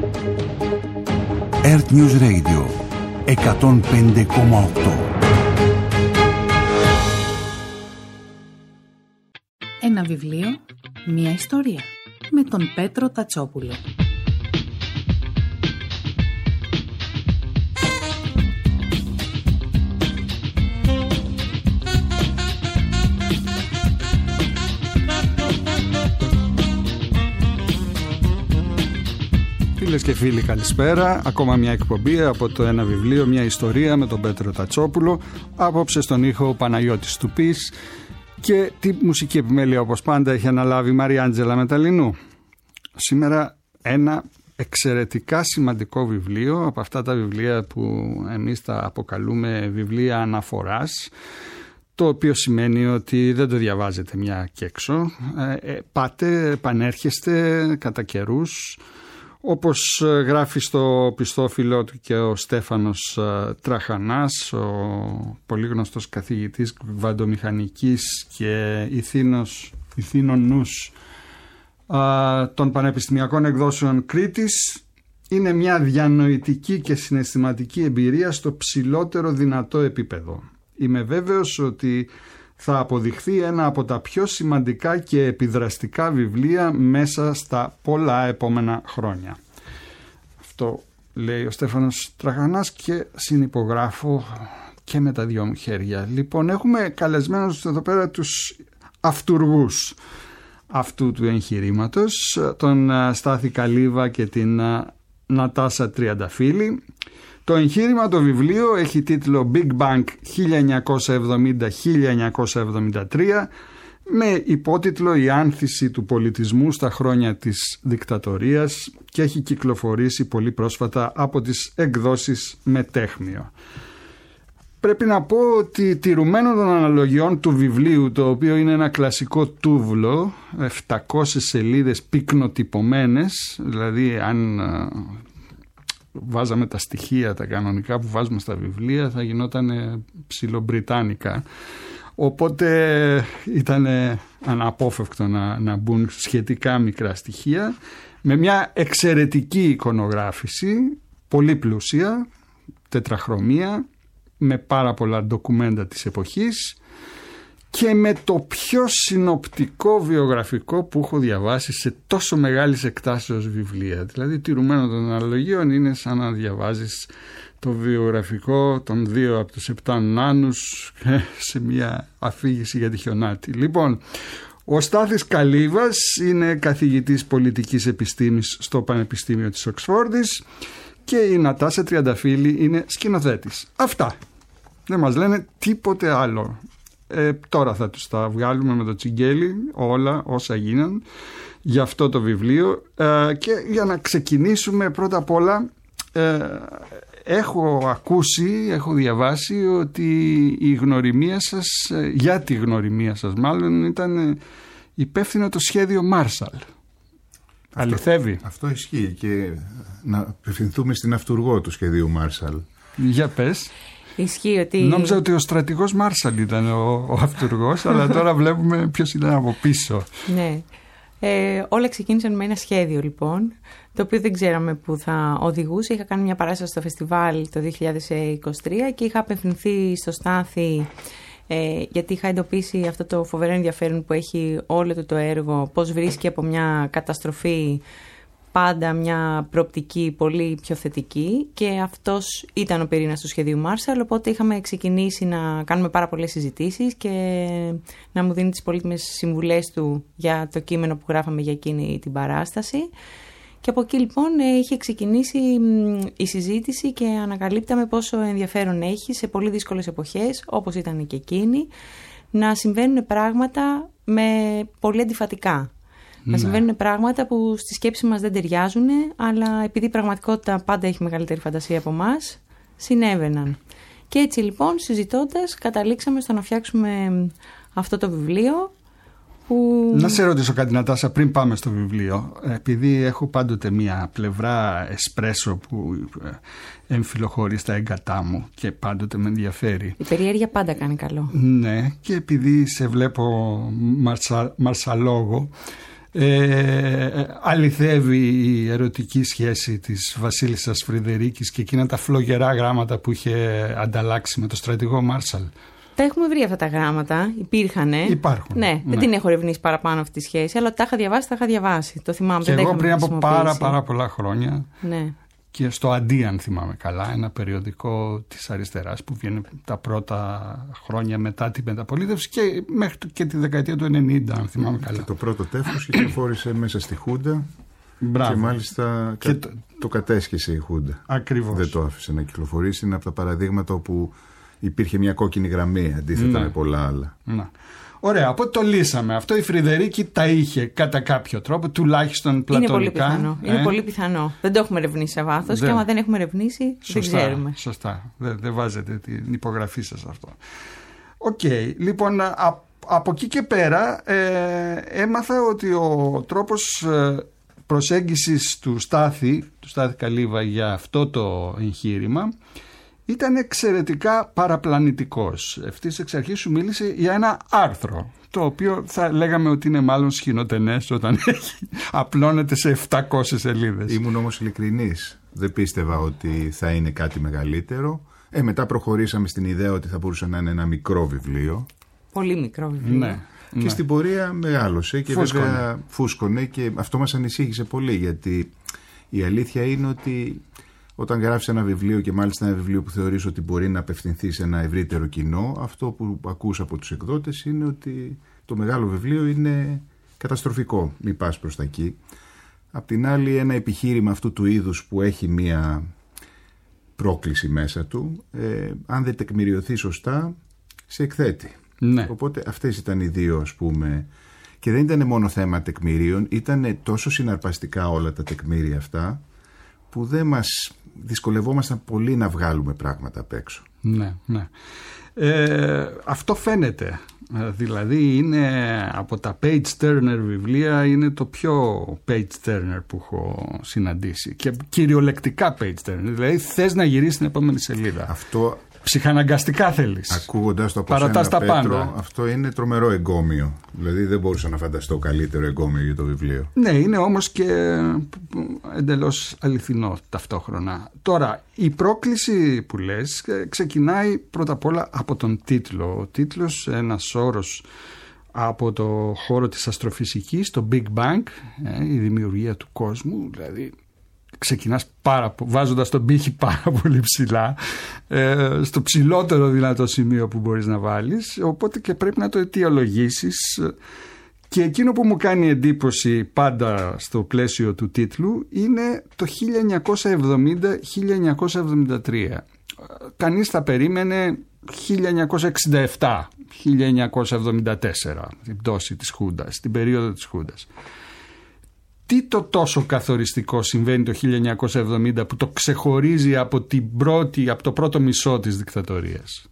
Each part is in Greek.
Earth News Radio 105,8. Ένα βιβλίο, μια ιστορία, με τον Πέτρο Τατσόπουλο. Φίλες και φίλοι, καλησπέρα. Ακόμα μια εκπομπή από το Ένα βιβλίο, μια ιστορία με τον Πέτρο Τατσόπουλο. Απόψε στον ήχο ο Παναγιώτης Τουπής. Και τη μουσική επιμέλεια, όπως πάντα, έχει αναλάβει η Μαριάντζελα Μεταλλινού. Σήμερα ένα εξαιρετικά σημαντικό βιβλίο, από αυτά τα βιβλία που εμείς τα αποκαλούμε βιβλία αναφοράς, το οποίο σημαίνει ότι δεν το διαβάζετε μια και έξω. Πάτε, επανέρχεστε κατά καιρούς. Όπως γράφει στο πιστόφυλλο του και ο Στέφανος Τραχανάς, ο πολύ γνωστός καθηγητής βαντομηχανικής και ηθήνων νους των πανεπιστημιακών εκδόσεων Κρήτης, είναι μια διανοητική και συναισθηματική εμπειρία στο ψηλότερο δυνατό επίπεδο. Είμαι βέβαιος ότι θα αποδειχθεί ένα από τα πιο σημαντικά και επιδραστικά βιβλία μέσα στα πολλά επόμενα χρόνια. Αυτό λέει ο Στέφανος Τραχανάς και συνυπογράφω και με τα δυο μου χέρια. Λοιπόν, έχουμε καλεσμένους εδώ πέρα τους αυτουργούς αυτού του εγχειρήματος, τον Στάθη Καλύβα και την Νατάσα Τριανταφύλλη. Το εγχείρημα, το βιβλίο, έχει τίτλο Big Bang 1970-1973, με υπότιτλο «Η άνθηση του πολιτισμού στα χρόνια της δικτατορίας» και έχει κυκλοφορήσει πολύ πρόσφατα από τις εκδόσεις Μετέχμιο. Πρέπει να πω ότι τηρουμένων των αναλογιών του βιβλίου, το οποίο είναι ένα κλασικό τούβλο, 700 σελίδες πυκνοτυπωμένες, δηλαδή αν βάζαμε τα στοιχεία τα κανονικά που βάζουμε στα βιβλία θα γινόταν ψιλομπριτάνικα, οπότε ήταν αναπόφευκτο να μπουν σχετικά μικρά στοιχεία, με μια εξαιρετική εικονογράφηση, πολύ πλούσια, τετραχρωμία, με πάρα πολλά ντοκουμέντα της εποχής και με το πιο συνοπτικό βιογραφικό που έχω διαβάσει σε τόσο μεγάλης εκτάσεως βιβλία. Δηλαδή, τηρουμένο των αναλογίων, είναι σαν να διαβάζεις το βιογραφικό των 2 από τους 7 νάνους σε μια αφήγηση για τη Χιονάτη. Λοιπόν, ο Στάθης Καλύβας είναι καθηγητής πολιτικής επιστήμης στο Πανεπιστήμιο της Οξφόρδης και η Νατάσα Τριανταφύλλη είναι σκηνοθέτης. Αυτά. Δεν μας λένε τίποτε άλλο. Τώρα θα τους τα βγάλουμε με το τσιγκέλι όλα όσα γίναν για αυτό το βιβλίο, και για να ξεκινήσουμε πρώτα απ' όλα, έχω διαβάσει ότι η γνωριμία σας, για τη γνωριμία σας μάλλον, ήταν υπεύθυνο το σχέδιο Μάρσαλ. Αληθεύει? Αυτό ισχύει, και να απευθυνθούμε στην αυτουργό του σχεδίου Μάρσαλ. Για πες. Ισχύει ότι... Νόμιζα ότι ο στρατηγός Μάρσαλ ήταν ο αυτουργός, αλλά τώρα βλέπουμε ποιος ήταν από πίσω. Ναι. Όλα ξεκίνησαν με ένα σχέδιο, λοιπόν, το οποίο δεν ξέραμε που θα οδηγούσε. Είχα κάνει μια παράσταση στο φεστιβάλ το 2023 και είχα απευθυνθεί στο Στάθη, γιατί είχα εντοπίσει αυτό το φοβερό ενδιαφέρον που έχει όλο το έργο, πώς βρίσκει από μια καταστροφή πάντα μια προοπτική πολύ πιο θετική, και αυτός ήταν ο πυρήνας του σχεδίου Μάρσαλ, οπότε είχαμε ξεκινήσει να κάνουμε πάρα πολλές συζητήσεις και να μου δίνει τις πολύτιμες συμβουλές του για το κείμενο που γράφαμε για εκείνη την παράσταση. Και από εκεί λοιπόν είχε ξεκινήσει η συζήτηση και ανακαλύπταμε πόσο ενδιαφέρον έχει σε πολύ δύσκολες εποχές, όπως ήταν και εκείνη, να συμβαίνουν πράγματα με πολύ αντιφατικά. Να συμβαίνουν πράγματα που στη σκέψη μας δεν ταιριάζουν, αλλά επειδή η πραγματικότητα πάντα έχει μεγαλύτερη φαντασία από εμάς, συνέβαιναν. Και έτσι λοιπόν, συζητώντας, καταλήξαμε στο να φτιάξουμε αυτό το βιβλίο. Να σε ρωτήσω κάτι, Νατάσα, πριν πάμε στο βιβλίο. Επειδή έχω πάντοτε μια πλευρά εσπρέσο που εμφυλοχωρεί στα έγκατά μου και πάντοτε με ενδιαφέρει. Η περιέργεια πάντα κάνει καλό. Ναι, και επειδή σε βλέπω μαρσαλόγο, αληθεύει η ερωτική σχέση της βασίλισσας Φρυδερίκης και εκείνα τα φλογερά γράμματα που είχε ανταλλάξει με τον στρατηγό Μάρσαλ. Τα έχουμε βρει αυτά τα γράμματα, υπήρχανε. Υπάρχουν. Ναι, δεν την έχω ερευνήσει παραπάνω αυτή τη σχέση, αλλά τα είχα διαβάσει. Το θυμάμαι. Και εγώ πριν από πάρα πολλά χρόνια. Ναι. Και στο Αντί, αν θυμάμαι καλά, ένα περιοδικό της αριστεράς που βγαίνει τα πρώτα χρόνια μετά την μεταπολίτευση και μέχρι και τη δεκαετία του 90, αν θυμάμαι καλά. Και το πρώτο τεύχος κυκλοφόρησε μέσα στη Χούντα. Μπράβο. Και μάλιστα το κατέσχεσε η Χούντα. Ακριβώς. Δεν το άφησε να κυκλοφορήσει. Είναι από τα παραδείγματα όπου υπήρχε μια κόκκινη γραμμή αντίθετα με πολλά άλλα. Ναι. Ωραία, από το λύσαμε. Αυτό η Φρυδερίκη τα είχε κατά κάποιο τρόπο, τουλάχιστον πλατωνικά. Είναι πολύ πιθανό. Δεν το έχουμε ερευνήσει σε βάθος και άμα δεν έχουμε ερευνήσει, δεν ξέρουμε. Σωστά. Δεν βάζετε την υπογραφή σας αυτό. Οκ. Λοιπόν, από εκεί και πέρα έμαθα ότι ο τρόπος προσέγγισης του Στάθη Καλύβα για αυτό το εγχείρημα ήταν εξαιρετικά παραπλανητικός. Ευθύς εξ αρχής σου μίλησε για ένα άρθρο, το οποίο θα λέγαμε ότι είναι μάλλον σχηνοτενές όταν απλώνεται σε 700 σελίδες. Ήμουν όμως ειλικρινής. Δεν πίστευα ότι θα είναι κάτι μεγαλύτερο. Μετά προχωρήσαμε στην ιδέα ότι θα μπορούσε να είναι ένα μικρό βιβλίο. Πολύ μικρό βιβλίο. Ναι. Και στην πορεία μεγάλωσε και βέβαια φούσκωνε και αυτό μας ανησύχησε πολύ, γιατί η αλήθεια είναι ότι όταν γράφεις ένα βιβλίο και μάλιστα ένα βιβλίο που θεωρείς ότι μπορεί να απευθυνθεί σε ένα ευρύτερο κοινό, αυτό που ακούς από τους εκδότες είναι ότι το μεγάλο βιβλίο είναι καταστροφικό, μη πας προς τα εκεί. Απ' την άλλη, ένα επιχείρημα αυτού του είδους που έχει μία πρόκληση μέσα του, αν δεν τεκμηριωθεί σωστά, σε εκθέτει. Ναι. Οπότε αυτές ήταν οι δύο, ας πούμε, και δεν ήταν μόνο θέμα τεκμηρίων, ήταν τόσο συναρπαστικά όλα τα τεκμήρια αυτά, που δεν μας δυσκολευόμασταν πολύ να βγάλουμε πράγματα απ' έξω. Ναι, ναι. Αυτό φαίνεται. Δηλαδή είναι από τα page turner βιβλία, είναι το πιο page turner που έχω συναντήσει. Και κυριολεκτικά page turner. Δηλαδή θες να γυρίσεις την επόμενη σελίδα. Αυτό ψυχαναγκαστικά θέλεις. Ακούγοντας το από σένα, Πέτρο, αυτό είναι τρομερό εγκόμιο. Δηλαδή δεν μπορούσα να φανταστώ καλύτερο εγκόμιο για το βιβλίο. Ναι, είναι όμως και εντελώς αληθινό ταυτόχρονα. Τώρα, η πρόκληση που λες ξεκινάει πρώτα απ' όλα από τον τίτλο. Ο τίτλος, ένας όρος από το χώρο της αστροφυσικής, το Big Bang, η δημιουργία του κόσμου, δηλαδή ξεκινάς βάζοντας τον πύχη πάρα πολύ ψηλά, στο ψηλότερο δυνατό σημείο που μπορείς να βάλεις, οπότε και πρέπει να το αιτιολογήσεις. Και εκείνο που μου κάνει εντύπωση πάντα στο πλαίσιο του τίτλου είναι το 1970-1973. Κανείς θα περίμενε 1967-1974, την πτώση της Χούντας, την περίοδο της Χούντας. Τι το τόσο καθοριστικό συμβαίνει το 1970 που το ξεχωρίζει από το πρώτο μισό της δικτατορίας?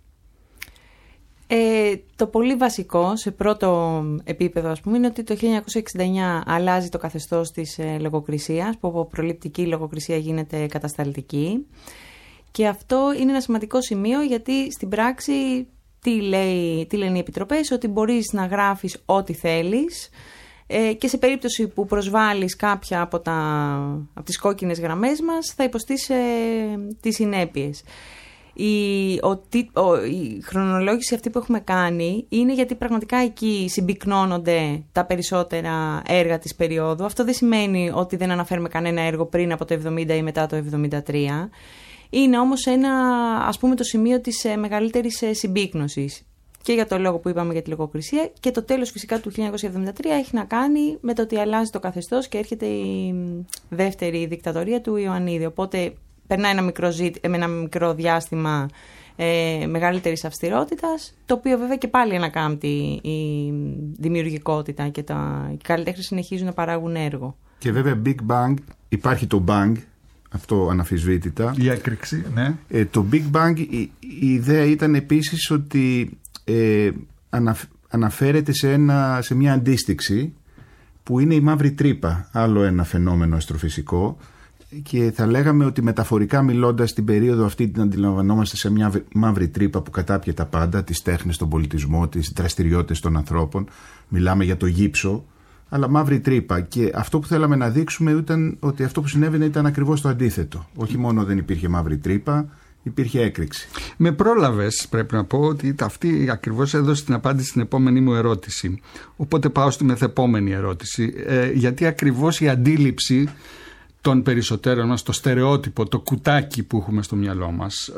Το πολύ βασικό σε πρώτο επίπεδο, ας πούμε, είναι ότι το 1969 αλλάζει το καθεστώς της λογοκρισίας, που από προληπτική λογοκρισία γίνεται κατασταλτική, και αυτό είναι ένα σημαντικό σημείο, γιατί στην πράξη τι λένε οι επιτροπές? Ότι μπορείς να γράφεις ό,τι θέλεις, και σε περίπτωση που προσβάλλεις κάποια από τις κόκκινες γραμμές μας θα υποστείς τις συνέπειες. Η χρονολόγηση αυτή που έχουμε κάνει είναι γιατί πραγματικά εκεί συμπυκνώνονται τα περισσότερα έργα της περίοδου. Αυτό δεν σημαίνει ότι δεν αναφέρουμε κανένα έργο πριν από το 70 ή μετά το 73. Είναι όμως ας πούμε, το σημείο της μεγαλύτερης συμπύκνωσης. Και για το λόγο που είπαμε για τη λογοκρισία, και το τέλος φυσικά του 1973 έχει να κάνει με το ότι αλλάζει το καθεστώς και έρχεται η δεύτερη δικτατορία του Ιωαννίδη. Οπότε περνάει ένα μικρό διάστημα μεγαλύτερης αυστηρότητας, το οποίο βέβαια και πάλι ανακάμπτει η δημιουργικότητα και οι καλλιτέχνες συνεχίζουν να παράγουν έργο. Και βέβαια Big Bang, υπάρχει το Bang, αυτό αναμφισβήτητα. Η έκρηξη, ναι. Το Big Bang, η ιδέα ήταν επίσης ότι αναφέρεται σε μια αντίστοιξη που είναι η μαύρη τρύπα, άλλο ένα φαινόμενο αστροφυσικό, και θα λέγαμε ότι μεταφορικά μιλώντας την περίοδο αυτή την αντιλαμβανόμαστε σε μια μαύρη τρύπα που κατάπιε τα πάντα, τις τέχνες, τον πολιτισμό, τις δραστηριότητες των ανθρώπων. Μιλάμε για το γύψο, αλλά μαύρη τρύπα. Και αυτό που θέλαμε να δείξουμε ήταν ότι αυτό που συνέβαινε ήταν ακριβώς το αντίθετο. Όχι μόνο δεν υπήρχε μαύρη τρύπα, υπήρχε έκρηξη. Με πρόλαβες, πρέπει να πω, ότι αυτή ακριβώς έδωσε την απάντηση στην επόμενη μου ερώτηση. Οπότε πάω στη μεθεπόμενη ερώτηση. Γιατί ακριβώς η αντίληψη των περισσότερων μας, το στερεότυπο, το κουτάκι που έχουμε στο μυαλό μας.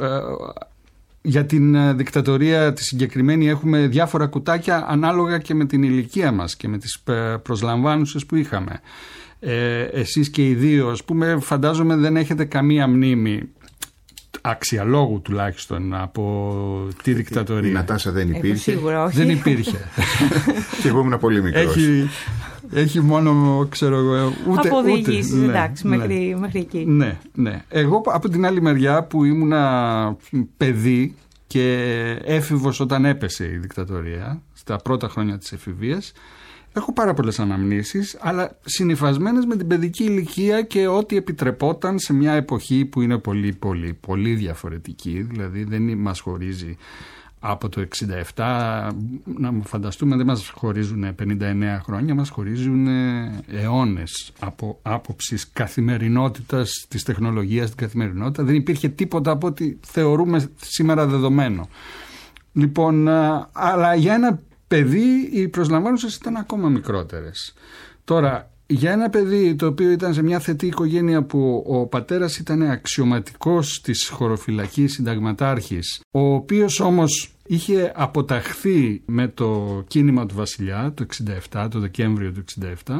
Για την δικτατορία τη συγκεκριμένη έχουμε διάφορα κουτάκια ανάλογα και με την ηλικία μας και με τις προσλαμβάνουσες που είχαμε. Εσείς και οι δύο, ας πούμε, φαντάζομαι δεν έχετε καμία μνήμη, αξιαλόγου τουλάχιστον, από τη δικτατορία. Η Νατάσα δεν υπήρχε. Σίγουρα όχι. Δεν υπήρχε. Και εγώ ήμουν πολύ μικρός. Έχει μόνο, ξέρω εγώ, ούτε... αποδηγήσεις, ναι, εντάξει, ναι, μέχρι εκεί. Ναι. Εγώ από την άλλη μεριά που ήμουνα παιδί και έφηβος όταν έπεσε η δικτατορία, στα πρώτα χρόνια της εφηβείας, έχω πάρα πολλές αναμνήσεις, αλλά συνυφασμένες με την παιδική ηλικία και ό,τι επιτρεπόταν σε μια εποχή που είναι πολύ διαφορετική. Δηλαδή δεν μας χωρίζει από το 67, να μου φανταστούμε, δεν μας χωρίζουν 59 χρόνια, μας χωρίζουν αιώνες από άποψης καθημερινότητας της τεχνολογίας στην καθημερινότητα. Δεν υπήρχε τίποτα από ό,τι θεωρούμε σήμερα δεδομένο. Λοιπόν, αλλά για ένα παιδί οι προσλαμβάνουσες ήταν ακόμα μικρότερες. Τώρα, για ένα παιδί το οποίο ήταν σε μια θετή οικογένεια που ο πατέρας ήταν αξιωματικός της χωροφυλακής συνταγματάρχης, ο οποίος όμως είχε αποταχθεί με το κίνημα του Βασιλιά το 67, το Δεκέμβριο του 67,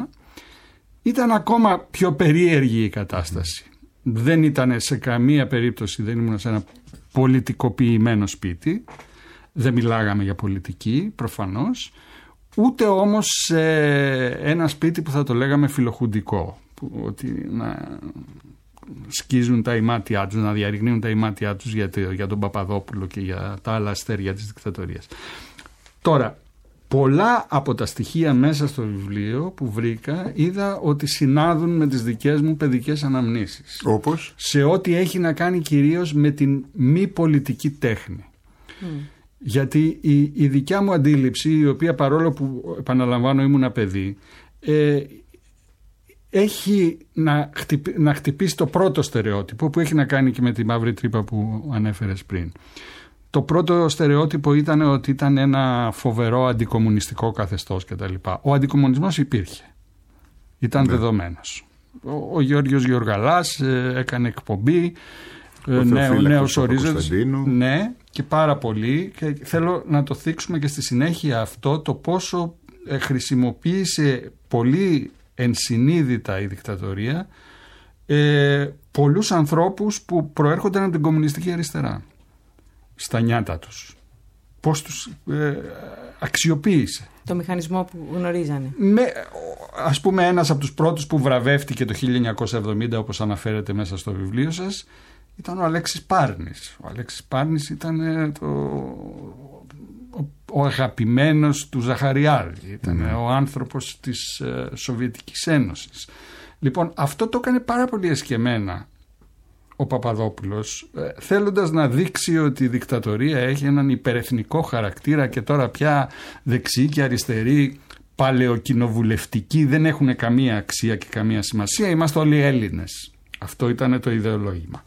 ήταν ακόμα πιο περίεργη η κατάσταση. Δεν ήταν σε καμία περίπτωση, δεν ήμουν σε ένα πολιτικοποιημένο σπίτι, δεν μιλάγαμε για πολιτική προφανώς, ούτε όμως σε ένα σπίτι που θα το λέγαμε φιλοχουντικό, που ότι να σκίζουν τα ημάτια τους, να διαρριγνύουν τα ημάτια τους για τον Παπαδόπουλο και για τα άλλα αστέρια της δικτατορίας. Τώρα, πολλά από τα στοιχεία μέσα στο βιβλίο που βρήκα είδα ότι συνάδουν με τις δικές μου παιδικές αναμνήσεις. Όπως? Σε ό,τι έχει να κάνει κυρίως με την μη πολιτική τέχνη. Γιατί η δικιά μου αντίληψη, η οποία παρόλο που επαναλαμβάνω ήμουν παιδί, έχει να χτυπήσει το πρώτο στερεότυπο που έχει να κάνει και με τη μαύρη τρύπα που ανέφερες πριν. Το πρώτο στερεότυπο ήταν ότι ήταν ένα φοβερό αντικομμουνιστικό καθεστώς κτλ. Ο αντικομμουνισμός υπήρχε. Ήταν δεδομένος. Ο Γιώργος Γεωργαλάς έκανε εκπομπή, νέος ορίζοντας. Ναι, και πάρα πολύ. Και θέλω να το θίξουμε και στη συνέχεια αυτό, το πόσο χρησιμοποίησε πολύ ενσυνείδητα η δικτατορία πολλούς ανθρώπους που προέρχονταν από την κομμουνιστική αριστερά στα νιάτα τους. Πώς τους αξιοποίησε. Το μηχανισμό που γνωρίζανε. Ας πούμε, ένας από τους πρώτους που βραβεύτηκε το 1970, όπως αναφέρεται μέσα στο βιβλίο σας, ήταν ο Αλέξης Πάρνης. Ο Αλέξης Πάρνης ήταν ο αγαπημένος του Ζαχαριάδη. Ήταν ο άνθρωπος της Σοβιετικής Ένωσης. Λοιπόν, αυτό το έκανε πάρα πολύ εσκεμμένα ο Παπαδόπουλος, θέλοντας να δείξει ότι η δικτατορία έχει έναν υπερεθνικό χαρακτήρα και τώρα πια δεξιοί και αριστεροί παλαιοκοινοβουλευτικοί δεν έχουν καμία αξία και καμία σημασία, είμαστε όλοι Έλληνες. Αυτό ήταν το ιδεολόγημα.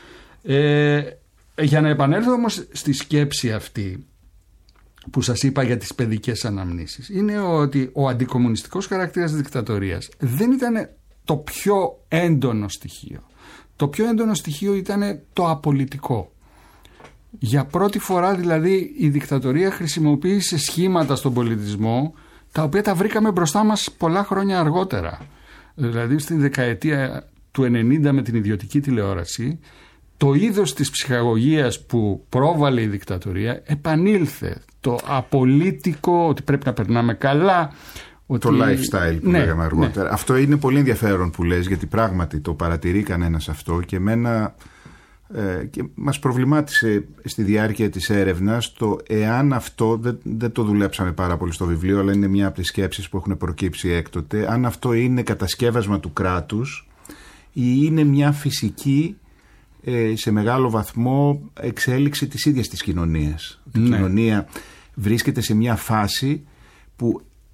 Για να επανέλθω όμως στη σκέψη αυτή που σας είπα για τις παιδικές αναμνήσεις, είναι ότι ο αντικομμουνιστικός χαρακτήρας της δικτατορίας δεν ήταν το πιο έντονο στοιχείο. Το πιο έντονο στοιχείο ήταν το απολυτικό. Για πρώτη φορά δηλαδή η δικτατορία χρησιμοποίησε σχήματα στον πολιτισμό τα οποία τα βρήκαμε μπροστά μας πολλά χρόνια αργότερα. Δηλαδή στη δεκαετία του 90 με την ιδιωτική τηλεόραση, το είδος της ψυχαγωγίας που πρόβαλε η δικτατορία επανήλθε. Το απολυτικό, ότι πρέπει να περνάμε καλά. Το lifestyle που λέγαμε αργότερα. Ναι. Αυτό είναι πολύ ενδιαφέρον που λες, γιατί πράγματι το παρατηρεί κανένας αυτό και εμένα και μας προβλημάτισε στη διάρκεια της έρευνας το εάν αυτό, δεν το δουλέψαμε πάρα πολύ στο βιβλίο, αλλά είναι μια από τις σκέψεις που έχουν προκύψει έκτοτε, αν αυτό είναι κατασκεύασμα του κράτους ή είναι μια φυσική σε μεγάλο βαθμό εξέλιξη της ίδιας της κοινωνίας. Η κοινωνία βρίσκεται σε μια φάση που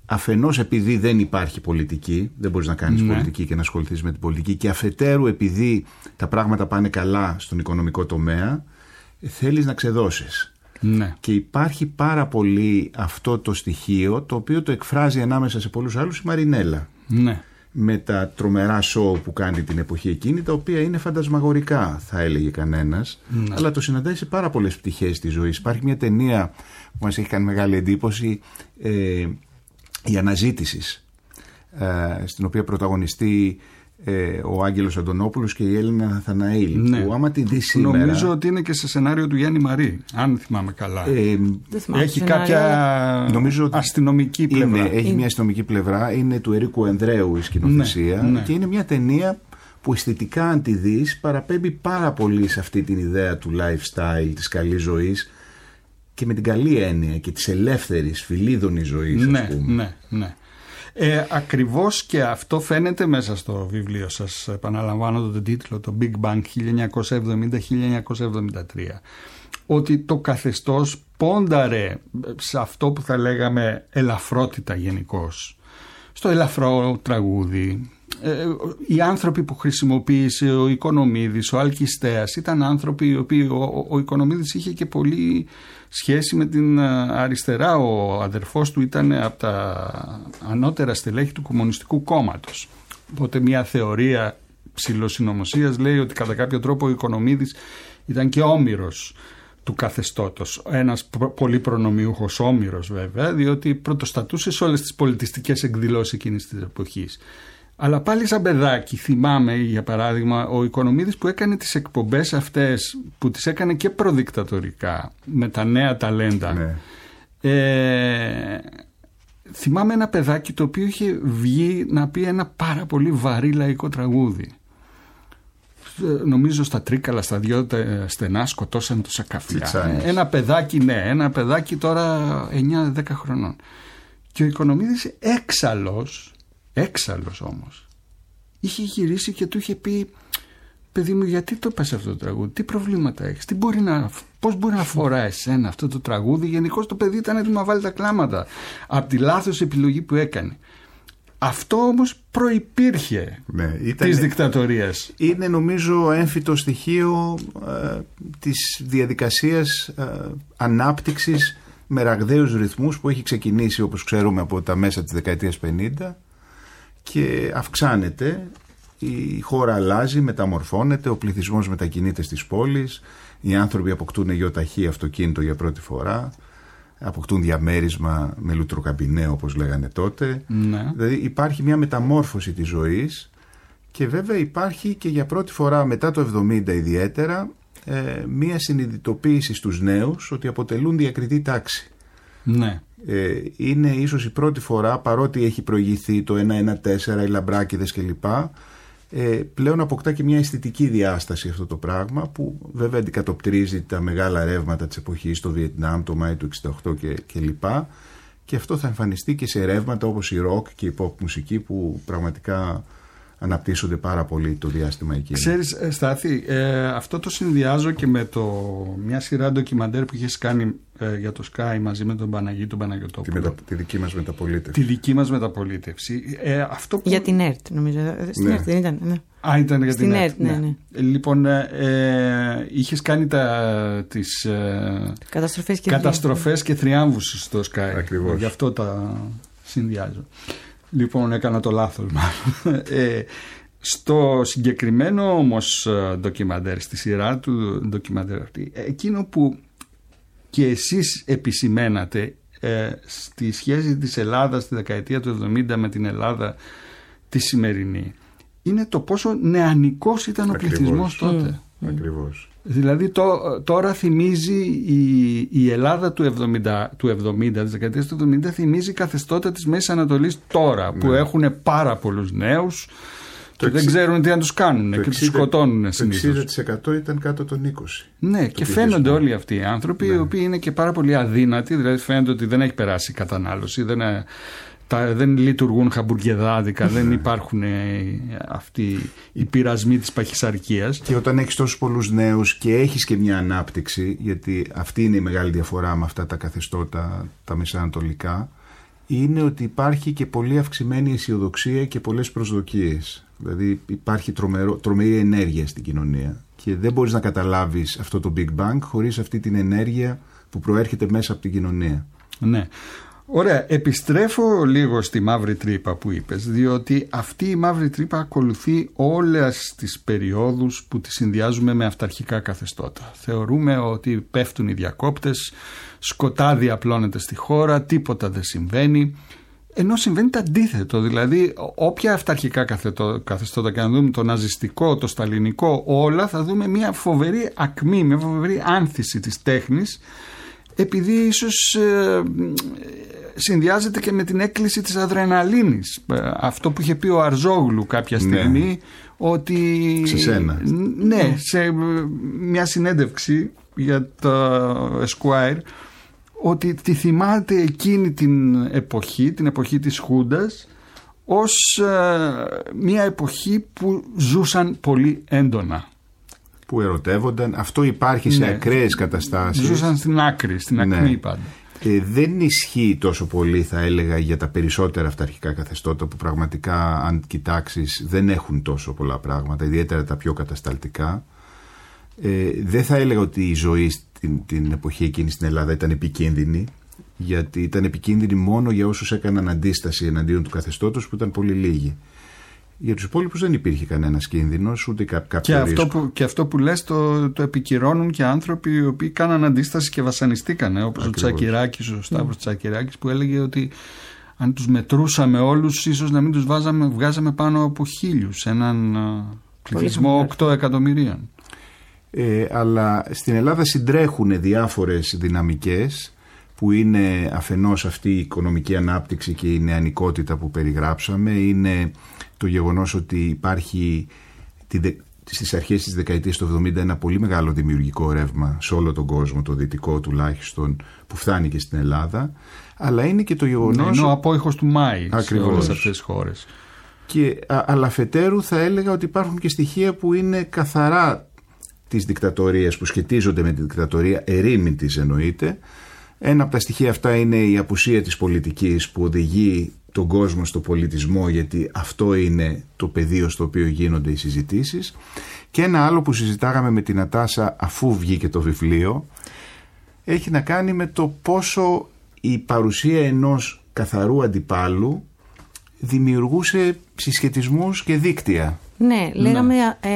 αφενός επειδή δεν υπάρχει πολιτική, δεν μπορείς να κάνεις πολιτική και να ασχοληθείς με την πολιτική, και αφετέρου επειδή τα πράγματα πάνε καλά στον οικονομικό τομέα, θέλεις να ξεδώσεις. Ναι. Και υπάρχει πάρα πολύ αυτό το στοιχείο, το οποίο το εκφράζει ανάμεσα σε πολλούς άλλους η Μαρινέλα. Ναι. Με τα τρομερά σοου που κάνει την εποχή εκείνη, τα οποία είναι φαντασμαγορικά, θα έλεγε κανένας, αλλά το συναντάει σε πάρα πολλές πτυχές της ζωής. Υπάρχει μια ταινία που μας έχει κάνει μεγάλη εντύπωση, η Αναζήτηση, στην οποία πρωταγωνιστεί ο Άγγελος Αντωνόπουλος και η Έλληνα Ναθαναήλ. Ναι. Που άμα τη δει σήμερα... Νομίζω ότι είναι και σε σενάριο του Γιάννη Μαρί, αν θυμάμαι καλά. Έχει κάποια αστυνομική πλευρά. Έχει μια αστυνομική πλευρά, είναι του Ερίκου Ενδρέου η σκηνοθεσία, και είναι μια ταινία που αισθητικά, αν τη δεις, παραπέμπει πάρα πολύ σε αυτή την ιδέα του lifestyle, της καλής ζωής, και με την καλή έννοια και της ελεύθερης, φιλίδωνης ζωής, ας πούμε. Ναι. Ακριβώς, και αυτό φαίνεται μέσα στο βιβλίο σας. Επαναλαμβάνω τον τίτλο, το Big Bang 1970-1973. Ότι το καθεστώς πόνταρε σε αυτό που θα λέγαμε ελαφρότητα γενικώς. Στο ελαφρό τραγούδι. Οι άνθρωποι που χρησιμοποίησε ο Οικονομίδης, ο Αλκιστέας, ήταν άνθρωποι οι οποίοι ο Οικονομίδης είχε και πολύ σχέση με την αριστερά. Ο αδερφός του ήταν από τα ανώτερα στελέχη του Κομμουνιστικού Κόμματος. Οπότε μια θεωρία ψιλοσυνωμοσίας λέει ότι κατά κάποιο τρόπο ο Οικονομίδης ήταν και όμηρος του καθεστώτος. Ένας πολύ προνομιούχος όμηρος βέβαια, διότι πρωτοστατούσε σε όλες τις πολιτιστικές εκδηλώσεις εκείνης της εποχής. Αλλά πάλι σαν παιδάκι θυμάμαι, για παράδειγμα, ο Οικονομίδης που έκανε τις εκπομπές αυτές, που τις έκανε και προδικτατορικά, με τα νέα ταλέντα. Ναι. Θυμάμαι ένα παιδάκι το οποίο είχε βγει να πει ένα πάρα πολύ βαρύ λαϊκό τραγούδι. Νομίζω στα Τρίκαλα, στα δυο στενά σκοτώσαν τόσα καφιά. Ένα παιδάκι τώρα 9-10 χρονών. Και ο Οικονομίδης έξαλλος όμως, είχε γυρίσει και του είχε πει: παιδί μου, γιατί το πες αυτό το τραγούδι, τι προβλήματα έχεις, πώς μπορεί να αφορά εσένα αυτό το τραγούδι? Γενικώς το παιδί ήταν έτοιμο να βάλει τα κλάματα από τη λάθος επιλογή που έκανε. Αυτό όμως προϋπήρχε της δικτατορίας. Είναι νομίζω έμφυτο στοιχείο της διαδικασίας ανάπτυξης με ραγδαίους ρυθμούς που έχει ξεκινήσει, όπως ξέρουμε, από τα μέσα της δεκαετίας 50 και αυξάνεται. Η χώρα αλλάζει, μεταμορφώνεται, ο πληθυσμός μετακινείται στις πόλεις, οι άνθρωποι αποκτούν γεωταχή αυτοκίνητο για πρώτη φορά, αποκτούν διαμέρισμα με λουτροκαμπινέ, όπως λέγανε τότε. Ναι. Δηλαδή υπάρχει μια μεταμόρφωση της ζωής και βέβαια υπάρχει και για πρώτη φορά μετά το 70 ιδιαίτερα μια συνειδητοποίηση στους νέους ότι αποτελούν διακριτή τάξη. Ναι. Είναι ίσως η πρώτη φορά, παρότι έχει προηγηθεί το 114, οι λαμπράκηδες κλπ, πλέον αποκτά και μια αισθητική διάσταση αυτό το πράγμα, που βέβαια αντικατοπτρίζει τα μεγάλα ρεύματα της εποχής στο Βιετνάμ το Μάη του 68 κλπ. Και αυτό θα εμφανιστεί και σε ρεύματα όπως η ροκ και η pop μουσική, που πραγματικά αναπτύσσονται πάρα πολύ το διάστημα εκείνο. Ξέρεις, Στάθη, αυτό το συνδυάζω και με μια σειρά ντοκιμαντέρ που είχες κάνει για το Sky μαζί με τον Παναγί, τον Παναγιωτόπουλο. Τη δική μας μεταπολίτευση. Τη δική μας μεταπολίτευση. Αυτό που... Για την ΕΡΤ, νομίζω. Στην ΕΡΤ δεν ήταν. Ναι. Α, ήταν για στην την ΕΡΤ. Ναι. Λοιπόν, είχες κάνει τις καταστροφές και θριάμβους στο Sky. Ακριβώς. Γι' αυτό τα συνδυάζω. Λοιπόν, έκανα το λάθος μάλλον. Στο συγκεκριμένο όμως ντοκιμαντέρ, στη σειρά του ντοκιμαντέρ αυτή, εκείνο που και εσείς επισημένατε στη σχέση της Ελλάδας στη δεκαετία του 70 με την Ελλάδα τη σημερινή, είναι το πόσο νεανικός ήταν ο πληθυσμός τότε. Ακριβώς. Δηλαδή τώρα θυμίζει η Ελλάδα του 70, της δεκαετίας του 70, θυμίζει καθεστώτα της Μέσης Ανατολής τώρα, που έχουν πάρα πολλούς νέους και δεν ξέρουν τι να τους κάνουν και τους σκοτώνουν συνήθως. Το 60% ήταν κάτω των 20%. Ναι, και φαίνονται όλοι αυτοί οι άνθρωποι, οι οποίοι είναι και πάρα πολύ αδύνατοι, δηλαδή φαίνεται ότι δεν έχει περάσει η κατανάλωση, δεν λειτουργούν χαμπουργεδάδικα, δεν υπάρχουν αυτοί οι πειρασμοί της παχυσαρκίας. Και όταν έχεις τόσους πολλούς νέους και έχεις και μια ανάπτυξη, γιατί αυτή είναι η μεγάλη διαφορά με αυτά τα καθεστώτα τα μεσανατολικά, είναι ότι υπάρχει και πολύ αυξημένη αισιοδοξία και πολλές προσδοκίες. Δηλαδή υπάρχει τρομερή ενέργεια στην κοινωνία και δεν μπορείς να καταλάβεις αυτό το Big Bang χωρίς αυτή την ενέργεια που προέρχεται μέσα από την κοινωνία. Ναι. Ωραία, επιστρέφω λίγο στη μαύρη τρύπα που είπες, διότι αυτή η μαύρη τρύπα ακολουθεί όλες τις περιόδους που τις συνδυάζουμε με αυταρχικά καθεστώτα. Θεωρούμε ότι πέφτουν οι διακόπτες, σκοτάδι απλώνεται στη χώρα, τίποτα δεν συμβαίνει, ενώ συμβαίνει το αντίθετο. Δηλαδή όποια αυταρχικά καθεστώτα και να δούμε, το ναζιστικό, το σταλινικό, όλα, θα δούμε μια φοβερή ακμή, μια φοβερή άνθηση της τέχνης, επειδή ίσως συνδυάζεται και με την έκκληση της αδρεναλίνης. Αυτό που είχε πει ο Αρζόγλου κάποια στιγμή, ναι, ότι... Σε σένα. Ναι, σε μια συνέντευξη για το Esquire, ότι τη θυμάται εκείνη την εποχή της Χούντας, ως μια εποχή που ζούσαν πολύ έντονα. Που ερωτεύονταν. Αυτό υπάρχει σε ακραίες καταστάσεις. Ζούσαν στην άκρη, στην ακμή, ναι, πάντα. Δεν ισχύει τόσο πολύ, θα έλεγα, για τα περισσότερα αυταρχικά καθεστώτα που πραγματικά, αν κοιτάξεις, δεν έχουν τόσο πολλά πράγματα, ιδιαίτερα τα πιο κατασταλτικά. Δεν θα έλεγα ότι η ζωή την εποχή εκείνη στην Ελλάδα ήταν επικίνδυνη, γιατί ήταν επικίνδυνη μόνο για όσους έκαναν αντίσταση εναντίον του καθεστώτος, που ήταν πολύ λίγοι. Για τους υπόλοιπους δεν υπήρχε κανένας κίνδυνος, ούτε κάποιο ρίσκο. Και αυτό που λες το επικυρώνουν και άνθρωποι οι οποίοι κάναν αντίσταση και βασανιστήκανε, όπως ο Τσακυράκης, ο Σταύρος Τσακυράκης, που έλεγε ότι αν τους μετρούσαμε όλους, ίσως να μην τους βγάζαμε πάνω από 1.000, έναν πληθυσμό 8 εκατομμυρίων. Αλλά στην Ελλάδα συντρέχουν διάφορες δυναμικές, που είναι αφενός αυτή η οικονομική ανάπτυξη και η νεανικότητα που περιγράψαμε, είναι το γεγονός ότι υπάρχει στις αρχές της δεκαετίας του 70 ένα πολύ μεγάλο δημιουργικό ρεύμα σε όλο τον κόσμο, το δυτικό τουλάχιστον, που φτάνει και στην Ελλάδα, αλλά είναι και το γεγονός... Είναι ο απόϊχος του Μάη. Ακριβώς. Σε όλες αυτές τις χώρες. Αλλά αφετέρου θα έλεγα ότι υπάρχουν και στοιχεία που είναι καθαρά της δικτατορίας, που σχετίζονται με τη δικτατορία, ερήμην της εννοείται. Ένα από τα στοιχεία αυτά είναι η απουσία της πολιτικής, που οδηγεί τον κόσμο στο πολιτισμό, γιατί αυτό είναι το πεδίο στο οποίο γίνονται οι συζητήσεις. Και ένα άλλο που συζητάγαμε με την Νατάσα αφού βγήκε το βιβλίο, έχει να κάνει με το πόσο η παρουσία ενός καθαρού αντιπάλου δημιουργούσε συσχετισμούς και δίκτυα. Ναι, λέγαμε...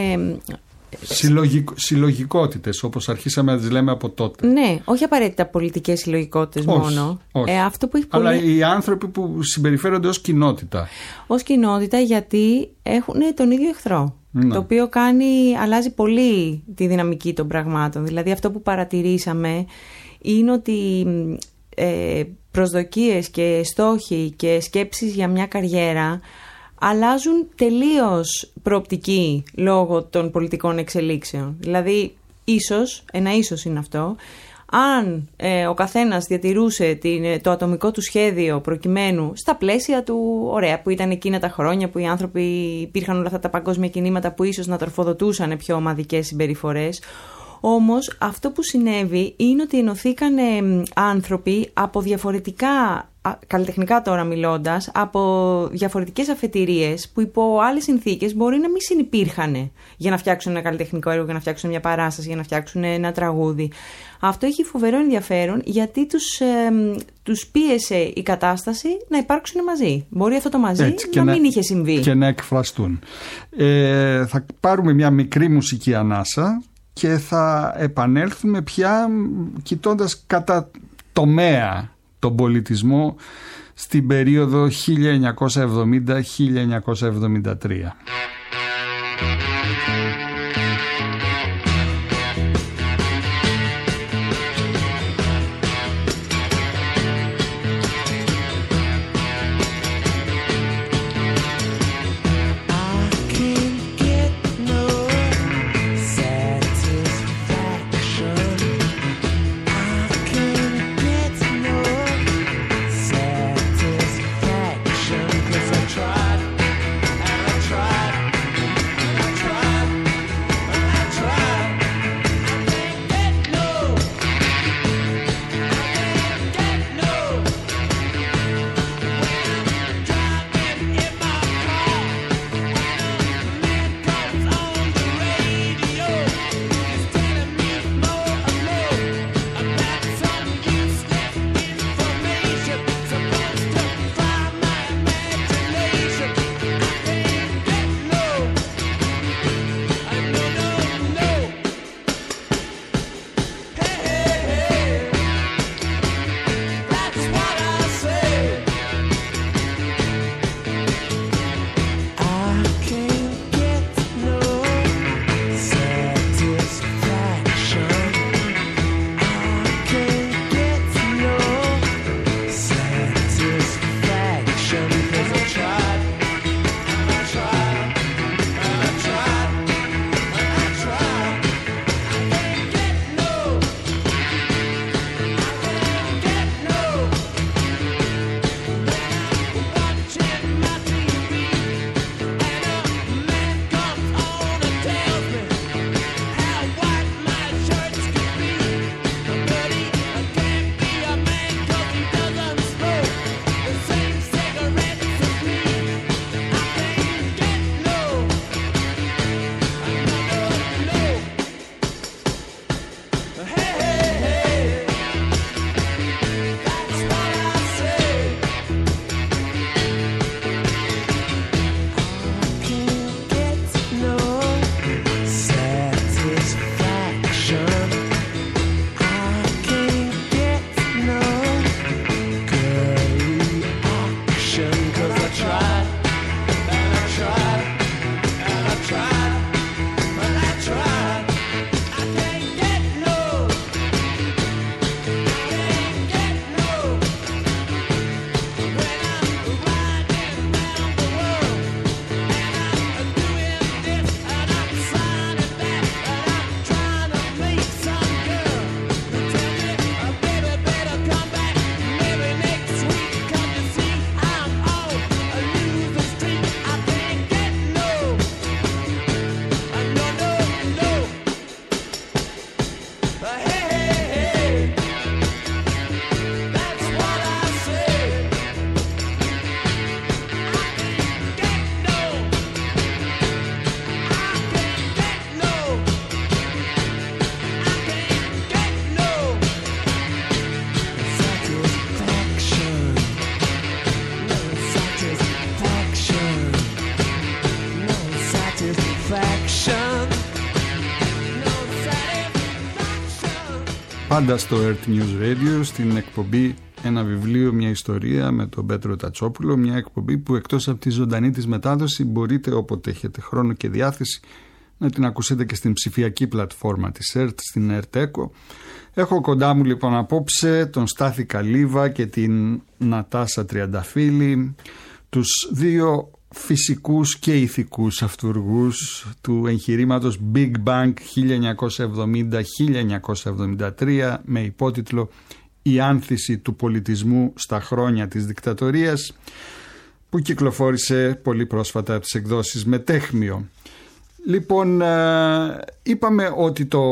Συλλογικότητες, όπως αρχίσαμε να τις λέμε από τότε. Ναι, όχι απαραίτητα πολιτικές συλλογικότητες μόνο. Όχι. Αυτό που έχει αλλά οι άνθρωποι που συμπεριφέρονται ως κοινότητα. Ως κοινότητα, γιατί έχουν τον ίδιο εχθρό. Ναι. Το οποίο αλλάζει πολύ τη δυναμική των πραγμάτων. Δηλαδή αυτό που παρατηρήσαμε είναι ότι προσδοκίες και στόχοι και σκέψεις για μια καριέρα αλλάζουν τελείως προοπτική λόγω των πολιτικών εξελίξεων. Δηλαδή, ένα ίσως είναι αυτό, αν ο καθένας διατηρούσε το ατομικό του σχέδιο προκειμένου στα πλαίσια του, ωραία, που ήταν εκείνα τα χρόνια που οι άνθρωποι υπήρχαν όλα αυτά τα παγκόσμια κινήματα που ίσως να τροφοδοτούσαν πιο ομαδικές συμπεριφορές. Όμως αυτό που συνέβη είναι ότι ενωθήκαν άνθρωποι από διαφορετικά, καλλιτεχνικά τώρα μιλώντας, από διαφορετικές αφετηρίες που υπό άλλες συνθήκες μπορεί να μην συνυπήρχαν για να φτιάξουν ένα καλλιτεχνικό έργο, για να φτιάξουν μια παράσταση, για να φτιάξουν ένα τραγούδι. Αυτό έχει φοβερό ενδιαφέρον, γιατί τους πίεσε η κατάσταση να υπάρξουν μαζί. Μπορεί αυτό το μαζί έτσι, να μην είχε συμβεί. Και να εκφραστούν. Θα πάρουμε μια μικρή μουσική ανάσα και θα επανέλθουμε πια κοιτώντας κατά τομέα τον πολιτισμό στην περίοδο 1970-1973. Tried Πάντα στο Earth News Radio, στην εκπομπή «Ένα βιβλίο, μια ιστορία» με τον Πέτρο Τατσόπουλο. Μια εκπομπή που εκτός από τη ζωντανή της μετάδοση μπορείτε όποτε έχετε χρόνο και διάθεση να την ακούσετε και στην ψηφιακή πλατφόρμα της Earth, στην Earth Echo. Έχω κοντά μου λοιπόν απόψε τον Στάθη Καλύβα και την Νατάσα Τριανταφύλλη, τους δύο φυσικούς και ηθικούς αυτουργούς του εγχειρήματος Big Bang 1970-1973 με υπότιτλο «Η άνθηση του πολιτισμού στα χρόνια της δικτατορίας», που κυκλοφόρησε πολύ πρόσφατα από τις εκδόσεις Μετέχμιο. Λοιπόν, είπαμε ότι το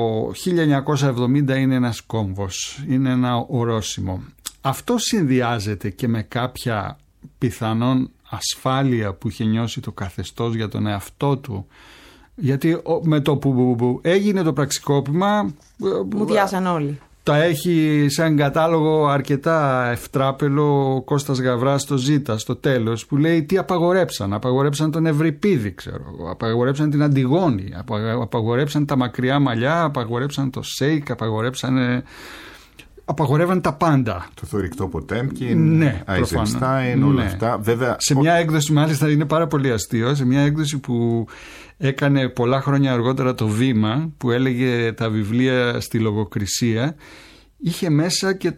1970 είναι ένας κόμβος, είναι ένα ορόσημο. Αυτό συνδυάζεται και με κάποια πιθανόν ασφάλεια που είχε νιώσει το καθεστώς για τον εαυτό του. Γιατί με το που έγινε το πραξικόπημα, μου διάσαν όλοι. Τα έχει σαν κατάλογο αρκετά ευτράπελο ο Κώστας Γαβράς στο Ζήτα στο τέλος, που λέει τι απαγορέψαν. Απαγορέψαν τον Ευρυπίδη, ξέρω. Απαγορέψαν την Αντιγόνη. Απαγορέψαν τα μακριά μαλλιά. Απαγορέψαν το Σέικ. Απαγορεύαν τα πάντα. Το θωρηκτό Ποτέμκιν, ναι, Άιζενστάιν, όλα αυτά. Βέβαια, σε μια έκδοση, μάλιστα είναι πάρα πολύ αστείο, σε μια έκδοση που έκανε πολλά χρόνια αργότερα το Βήμα, που έλεγε τα βιβλία στη λογοκρισία, είχε μέσα και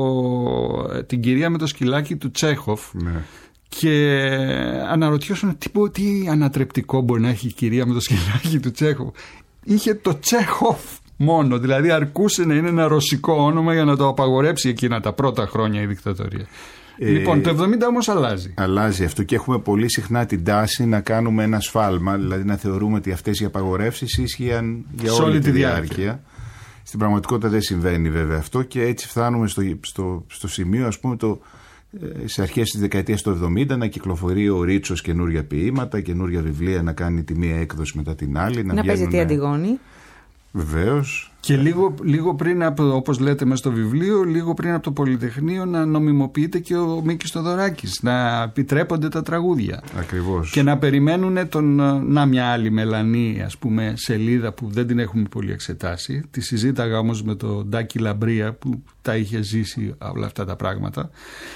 την κυρία με το σκυλάκι του Τσέχοφ. Ναι. Και αναρωτιώσαν τι ανατρεπτικό μπορεί να έχει η κυρία με το σκυλάκι του Τσέχοφ. Είχε το Τσέχοφ μόνο, δηλαδή αρκούσε να είναι ένα ρωσικό όνομα για να το απαγορέψει εκείνα τα πρώτα χρόνια η δικτατορία. Λοιπόν, το 70 όμως αλλάζει. Αλλάζει αυτό και έχουμε πολύ συχνά την τάση να κάνουμε ένα σφάλμα, δηλαδή να θεωρούμε ότι αυτές οι απαγορεύσεις ίσχυαν για όλη τη διάρκεια. Στην πραγματικότητα δεν συμβαίνει βέβαια αυτό και έτσι φτάνουμε στο σημείο, ας πούμε, σε αρχές της δεκαετίας του 70 να κυκλοφορεί ο Ρίτσος καινούρια ποίηματα, καινούρια βιβλία, να κάνει τη μία έκδοση μετά την άλλη. Να παίζει τη Αντιγόνη. Βεβαίως. Και λίγο πριν από, όπως λέτε μέσα στο βιβλίο, λίγο πριν από το Πολυτεχνείο να νομιμοποιείται και ο Μίκης Θοδωράκης, να επιτρέπονται τα τραγούδια. Ακριβώς. Και να περιμένουν μια άλλη μελανή, ας πούμε, σελίδα που δεν την έχουμε πολύ εξετάσει. Τη συζήταγα όμως με τον Ντάκη Λαμπρία που τα είχε ζήσει όλα αυτά τα πράγματα.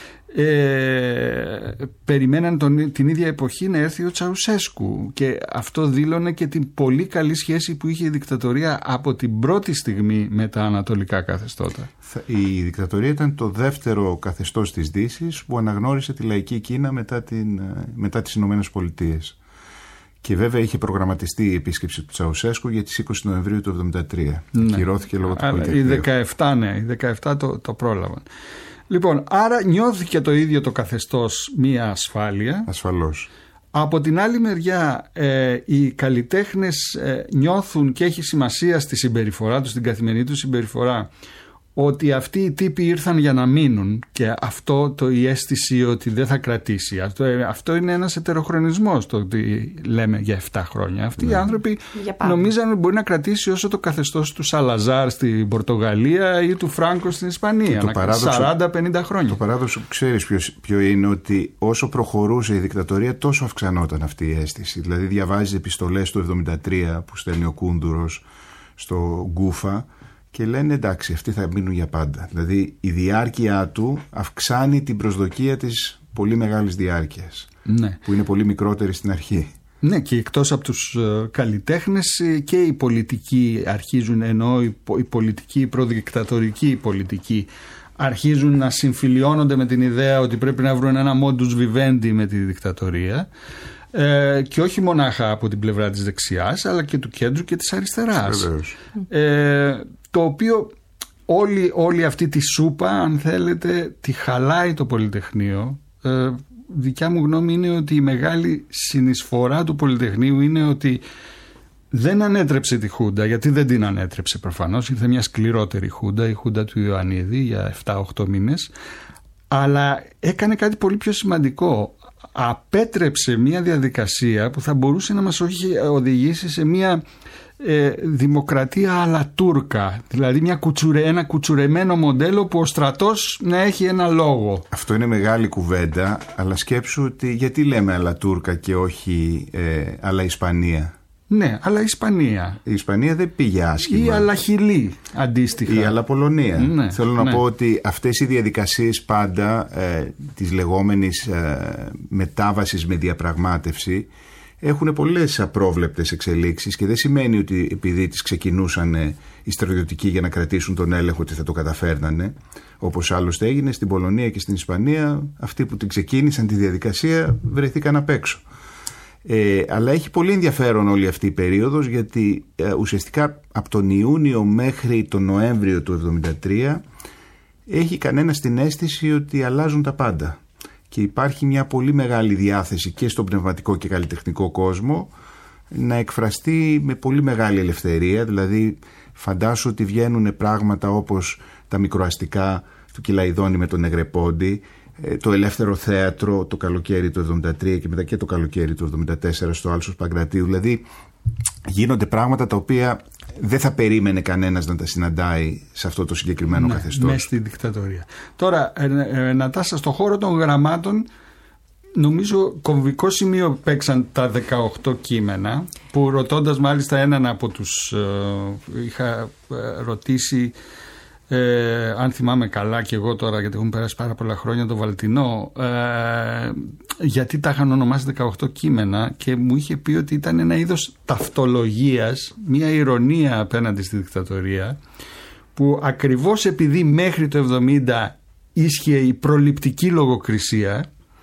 Περιμέναν την ίδια εποχή να έρθει ο Τσαουσέσκου και αυτό δήλωνε και την πολύ καλή σχέση που είχε η δικτατορία από την πρώτη στιγμή με τα ανατολικά καθεστώτα. Η δικτατορία ήταν το δεύτερο καθεστώς της Δύσης που αναγνώρισε τη λαϊκή Κίνα μετά τις Ηνωμένες Πολιτείες. Και βέβαια είχε προγραμματιστεί η επίσκεψη του Τσαουσέσκου για τις 20 Νοεμβρίου του 1973. Ναι. Ακυρώθηκε λόγω του Πολυτεχνείου. Οι 17 το πρόλαβαν. Λοιπόν, άρα νιώθηκε το ίδιο το καθεστώς μία ασφάλεια. Ασφαλώς. Από την άλλη μεριά οι καλλιτέχνες νιώθουν και έχει σημασία στη συμπεριφορά τους, στην καθημερινή τους συμπεριφορά, ότι αυτοί οι τύποι ήρθαν για να μείνουν και αυτό η αίσθηση ότι δεν θα κρατήσει. Αυτό είναι ένας ετεροχρονισμός το ότι λέμε για 7 χρόνια. Αυτοί οι άνθρωποι νομίζαν ότι μπορεί να κρατήσει όσο το καθεστώς του Σαλαζάρ στην Πορτογαλία ή του Φράγκο στην Ισπανία. 40-50 χρόνια. Το παράδοξο που ξέρεις ποιο είναι, ότι όσο προχωρούσε η δικτατορία τόσο αυξανόταν αυτή η αίσθηση. Δηλαδή διαβάζεις επιστολές του 1973 που στέλνει ο Κούντουρος στο Γκούφα και λένε εντάξει, αυτοί θα μείνουν για πάντα. Δηλαδή η διάρκεια του αυξάνει την προσδοκία της πολύ μεγάλης διάρκειας, ναι, που είναι πολύ μικρότερη στην αρχή. Ναι, και εκτός από τους καλλιτέχνες και οι πολιτικοί αρχίζουν, ενώ οι πολιτικοί, οι προδικτατορικοί πολιτικοί αρχίζουν να συμφιλιώνονται με την ιδέα ότι πρέπει να βρουν ένα modus vivendi με τη δικτατορία. Και όχι μονάχα από την πλευρά της δεξιάς αλλά και του κέντρου και της αριστεράς, το οποίο όλη αυτή τη σούπα, αν θέλετε, τη χαλάει το Πολυτεχνείο. Δικιά μου γνώμη είναι ότι η μεγάλη συνεισφορά του Πολυτεχνείου είναι ότι δεν ανέτρεψε τη Χούντα, γιατί δεν την ανέτρεψε προφανώς, ήρθε μια σκληρότερη Χούντα, η Χούντα του Ιωαννίδη για 7-8 μήνες, αλλά έκανε κάτι πολύ πιο σημαντικό. Απέτρεψε μια διαδικασία που θα μπορούσε να μας οδηγήσει σε μια δημοκρατία αλλά Τούρκα, δηλαδή ένα κουτσουρεμένο μοντέλο που ο στρατός να έχει ένα λόγο. Αυτό είναι μεγάλη κουβέντα, αλλά σκέψου ότι γιατί λέμε αλλά Τούρκα και όχι αλλά Ισπανία. Ναι, αλλά η Ισπανία. Η Ισπανία δεν πήγε άσχημα. Ή αλλά Χιλή αντίστοιχα. Ή αλλά Πολωνία. Ναι, θέλω να πω ότι αυτές οι διαδικασίες πάντα της λεγόμενης μετάβασης με διαπραγμάτευση έχουν πολλές απρόβλεπτες εξελίξεις και δεν σημαίνει ότι επειδή τις ξεκινούσαν οι στρατιωτικοί για να κρατήσουν τον έλεγχο ότι θα το καταφέρνανε. Όπως άλλωστε έγινε στην Πολωνία και στην Ισπανία, αυτοί που την ξεκίνησαν τη διαδικασία βρεθήκαν απ' έξω. Αλλά έχει πολύ ενδιαφέρον όλη αυτή η περίοδος, γιατί ουσιαστικά από τον Ιούνιο μέχρι τον Νοέμβριο του 1973 έχει κανένας την αίσθηση ότι αλλάζουν τα πάντα. Και υπάρχει μια πολύ μεγάλη διάθεση και στον πνευματικό και καλλιτεχνικό κόσμο να εκφραστεί με πολύ μεγάλη ελευθερία. Δηλαδή φαντάσου ότι βγαίνουν πράγματα όπως τα μικροαστικά του Κυλαϊδόνη με τον Νεγρεπόντι, το ελεύθερο θέατρο το καλοκαίρι του 1973 και μετά και το καλοκαίρι του 1974 στο Άλσος Παγκρατίου. Δηλαδή γίνονται πράγματα τα οποία δεν θα περίμενε κανένας να τα συναντάει σε αυτό το συγκεκριμένο καθεστώς. Μέσα στη δικτατορία. Τώρα, Νατάσα, στον χώρο των γραμμάτων, νομίζω κομβικό σημείο παίξαν τα 18 κείμενα, που ρωτώντας μάλιστα έναν από τους είχα ρωτήσει, αν θυμάμαι καλά και εγώ τώρα, γιατί έχουν περάσει πάρα πολλά χρόνια, το Βαλτινό, γιατί τα είχαν ονομάσει 18 κείμενα, και μου είχε πει ότι ήταν ένα είδος ταυτολογίας, μια ηρωνία απέναντι στη δικτατορία, που ακριβώς επειδή μέχρι το 70 ίσχυε η προληπτική λογοκρισία,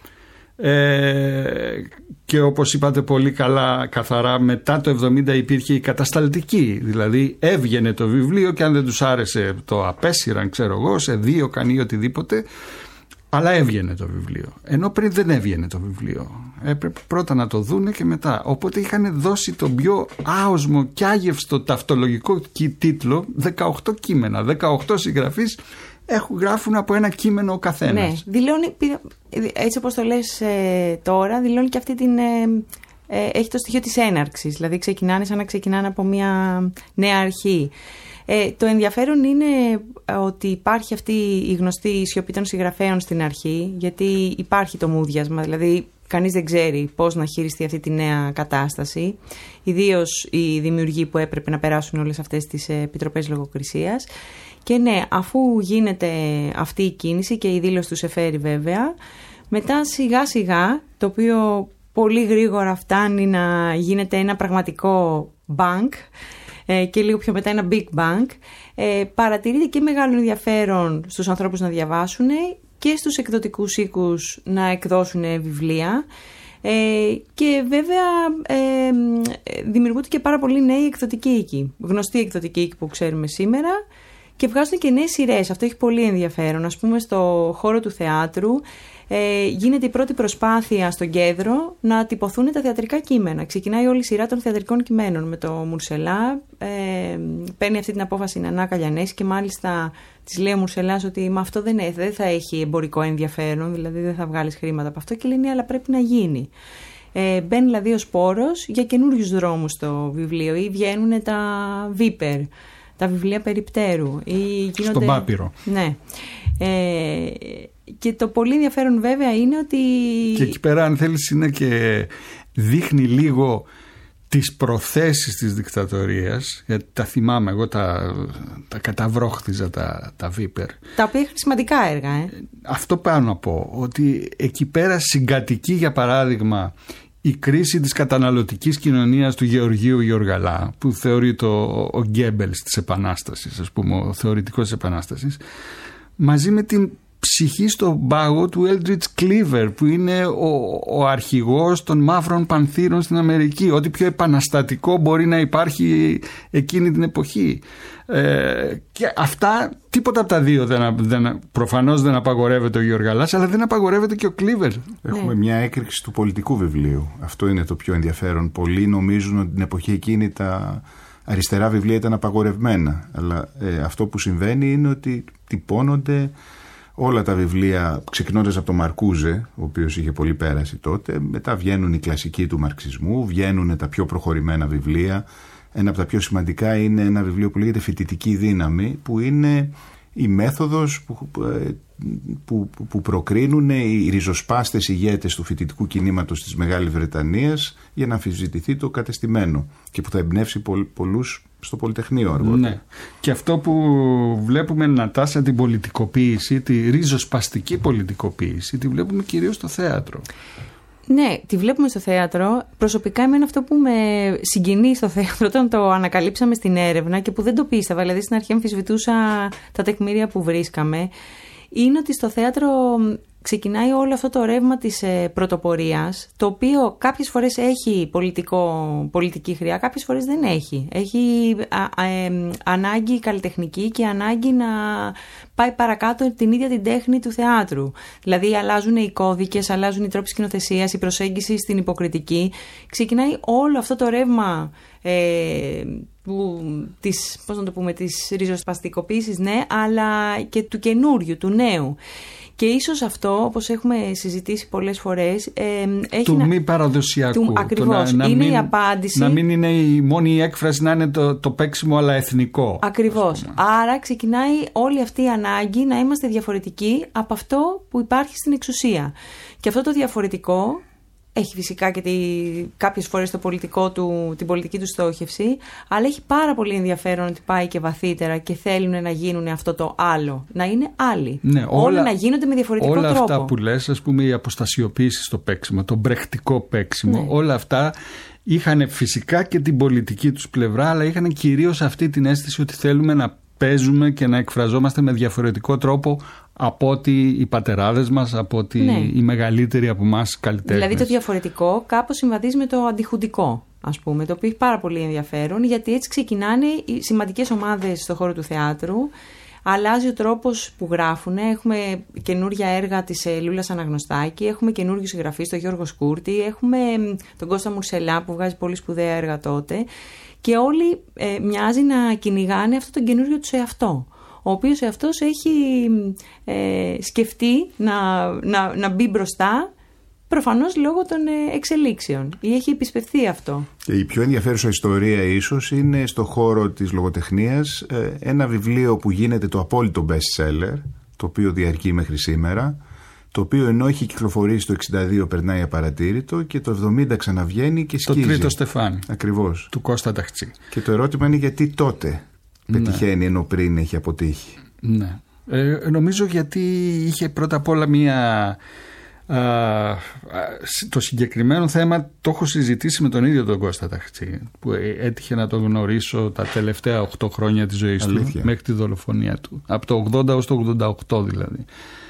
και όπως είπατε πολύ καλά, καθαρά μετά το 70 υπήρχε η κατασταλτική, δηλαδή έβγαινε το βιβλίο και αν δεν τους άρεσε το απέσυραν, ξέρω εγώ, σε δίωκαν ή οτιδήποτε, αλλά έβγαινε το βιβλίο, ενώ πριν δεν έβγαινε το βιβλίο, έπρεπε πρώτα να το δούνε και μετά. Οπότε είχαν δώσει τον πιο άοσμο και άγευστο ταυτολογικό τίτλο, 18 κείμενα, 18 συγγραφείς γράφουν από ένα κείμενο ο καθένας. Ναι, δηλώνει, έτσι όπως το λες τώρα, δηλώνει και αυτή την... έχει το στοιχείο της έναρξης, δηλαδή ξεκινάνε σαν να ξεκινάνε από μια νέα αρχή. Το ενδιαφέρον είναι ότι υπάρχει αυτή η γνωστή σιωπή των συγγραφέων στην αρχή, γιατί υπάρχει το μούδιασμα, δηλαδή κανείς δεν ξέρει πώς να χειριστεί αυτή τη νέα κατάσταση, ιδίως οι δημιουργοί που έπρεπε να περάσουν όλες αυτές τις επιτροπές λογοκρισίας. Και ναι, αφού γίνεται αυτή η κίνηση και η δήλωση του Σεφέρη βέβαια, μετά σιγά σιγά, το οποίο πολύ γρήγορα φτάνει να γίνεται ένα πραγματικό bank και λίγο πιο μετά ένα big bank, παρατηρείται και μεγάλο ενδιαφέρον στους ανθρώπους να διαβάσουν και στους εκδοτικούς οίκους να εκδώσουν βιβλία, και βέβαια δημιουργούνται και πάρα πολλοί νέοι εκδοτικοί οίκοι, γνωστοί εκδοτικοί οίκοι που ξέρουμε σήμερα, και βγάζουν και νέες σειρές. Αυτό έχει πολύ ενδιαφέρον. Ας πούμε, στο χώρο του θεάτρου γίνεται η πρώτη προσπάθεια στον Κέντρο να τυπωθούν τα θεατρικά κείμενα. Ξεκινάει όλη η σειρά των θεατρικών κειμένων με το Μουρσελά. Παίρνει αυτή την απόφαση η Νανά Καλιανέση και μάλιστα της λέει ο Μουρσελάς ότι με αυτό δεν θα έχει εμπορικό ενδιαφέρον, δηλαδή δεν θα βγάλεις χρήματα από αυτό, και λέει ναι, αλλά πρέπει να γίνει. Μπαίνει δηλαδή ο σπόρος για καινούριους δρόμους στο βιβλίο, ή βγαίνουν τα Βίπερ, τα βιβλία περιπτέρου. Στον Πάπυρο. Ναι. Και το πολύ ενδιαφέρον βέβαια είναι ότι... Και εκεί πέρα, αν θέλεις, είναι και δείχνει λίγο τις προθέσεις της δικτατορίας, γιατί τα θυμάμαι εγώ, τα καταβρόχθιζα τα Βίπερ. Τα οποία είχαν σημαντικά έργα. Αυτό πάνω να πω, ότι εκεί πέρα συγκατοικεί, για παράδειγμα, η κρίση της καταναλωτικής κοινωνίας του Γεωργίου Γιοργαλά, που θεωρείται ο Γκέμπελς της Επανάστασης, ας πούμε, ο θεωρητικός της Επανάστασης, μαζί με την ψυχή στον πάγο του Eldridge Cleaver, που είναι ο αρχηγός των μαύρων πανθήρων στην Αμερική. Ό,τι πιο επαναστατικό μπορεί να υπάρχει εκείνη την εποχή. Και αυτά, τίποτα από τα δύο προφανώς δεν απαγορεύεται ο Γιοργαλάς, αλλά δεν απαγορεύεται και ο Cleaver. Έχουμε μια έκρηξη του πολιτικού βιβλίου. Αυτό είναι το πιο ενδιαφέρον. Πολλοί νομίζουν ότι την εποχή εκείνη τα αριστερά βιβλία ήταν απαγορευμένα, αλλά αυτό που συμβαίνει είναι ότι τυπώνονται όλα τα βιβλία, ξεκινώντας από τον Μαρκούζε, ο οποίος είχε πολύ πέρασει τότε. Μετά βγαίνουν οι κλασικοί του μαρξισμού, βγαίνουν τα πιο προχωρημένα βιβλία. Ένα από τα πιο σημαντικά είναι ένα βιβλίο που λέγεται Φοιτητική δύναμη, που είναι η μέθοδος που προκρίνουν οι ριζοσπάστες ηγέτες του φοιτητικού κινήματος της Μεγάλης Βρετανίας για να αμφισβητηθεί το κατεστημένο και που θα εμπνεύσει πολλούς στο Πολυτεχνείο αργότερα. Ναι. Και αυτό που βλέπουμε να τάσει την πολιτικοποίηση, τη ριζοσπαστική πολιτικοποίηση, τη βλέπουμε κυρίως στο θέατρο. Ναι, τη βλέπουμε στο θέατρο. Προσωπικά εμένα αυτό που με συγκινεί στο θέατρο όταν το ανακαλύψαμε στην έρευνα και που δεν το πίστευα, δηλαδή στην αρχή αμφισβητούσα τα τεκμήρια που βρίσκαμε, είναι ότι στο θέατρο ξεκινάει όλο αυτό το ρεύμα της πρωτοπορίας, το οποίο κάποιες φορές έχει πολιτική χρειά, κάποιες φορές δεν έχει. Έχει ανάγκη καλλιτεχνική και ανάγκη να πάει παρακάτω την ίδια την τέχνη του θεάτρου. Δηλαδή αλλάζουν οι κώδικες, αλλάζουν οι τρόποι σκηνοθεσίας, η προσέγγιση στην υποκριτική. Ξεκινάει όλο αυτό το ρεύμα της ριζοσπαστικοποίησης, ναι, αλλά και του καινούριου, του νέου. Και ίσως αυτό, όπως έχουμε συζητήσει πολλές φορές, έχει του μη παραδοσιακού. Ακριβώς. Είναι η απάντηση. Να μην είναι η μόνη έκφραση να είναι το παίξιμο, αλλά εθνικό. Ακριβώς. Άρα ξεκινάει όλη αυτή η ανάγκη να είμαστε διαφορετικοί από αυτό που υπάρχει στην εξουσία. Και αυτό το διαφορετικό έχει φυσικά και κάποιες φορές την πολιτική του στόχευση, αλλά έχει πάρα πολύ ενδιαφέρον ότι πάει και βαθύτερα και θέλουν να γίνουν αυτό το άλλο. Να είναι άλλοι. Ναι, όλα να γίνονται με διαφορετικό όλα τρόπο. Όλα αυτά που λες, ας πούμε, η αποστασιοποίηση στο παίξιμο, το μπρεχτικό παίξιμο, ναι, όλα αυτά είχαν φυσικά και την πολιτική τους πλευρά, αλλά είχαν κυρίως αυτή την αίσθηση ότι θέλουμε να παίζουμε και να εκφραζόμαστε με διαφορετικό τρόπο από ότι οι πατεράδες μας, από ότι οι μεγαλύτεροι από εμάς καλλιτέχνες. Δηλαδή το διαφορετικό κάπως συμβαδίζει με το αντιχουντικό, ας πούμε, το οποίο έχει πάρα πολύ ενδιαφέρον, γιατί έτσι ξεκινάνε οι σημαντικές ομάδες στον χώρο του θεάτρου. Αλλάζει ο τρόπος που γράφουν. Έχουμε καινούργια έργα της Λούλας Αναγνωστάκη, έχουμε καινούργιους συγγραφείς, τον Γιώργο Σκούρτη, έχουμε τον Κώστα Μουρσελά που βγάζει πολύ σπουδαία έργα τότε. Και όλοι μοιάζει να κυνηγάνε αυτό τον καινούριο τους εαυτό, ο οποίος εαυτός έχει σκεφτεί να μπει μπροστά, προφανώς λόγω των εξελίξεων, ή έχει επισπευθεί αυτό. Και η πιο ενδιαφέρουσα ιστορία ίσως είναι στο χώρο της λογοτεχνίας ένα βιβλίο που γίνεται το απόλυτο best seller, το οποίο διαρκεί μέχρι σήμερα, το οποίο ενώ έχει κυκλοφορήσει το 62 περνάει απαρατήρητο και το 70 ξαναβγαίνει και σκίζει. Το Τρίτο Στεφάνι. Ακριβώς. Του Κώστα Ταχτσή. Και το ερώτημα είναι γιατί τότε πετυχαίνει ενώ πριν έχει αποτύχει. Ναι. Νομίζω γιατί είχε πρώτα απ' όλα το συγκεκριμένο θέμα το έχω συζητήσει με τον ίδιο τον Κώστα Ταχτσή, που έτυχε να τον γνωρίσω τα τελευταία 8 χρόνια της ζωής του, μέχρι τη δολοφονία του, από το 80 έως το 88 δηλαδή.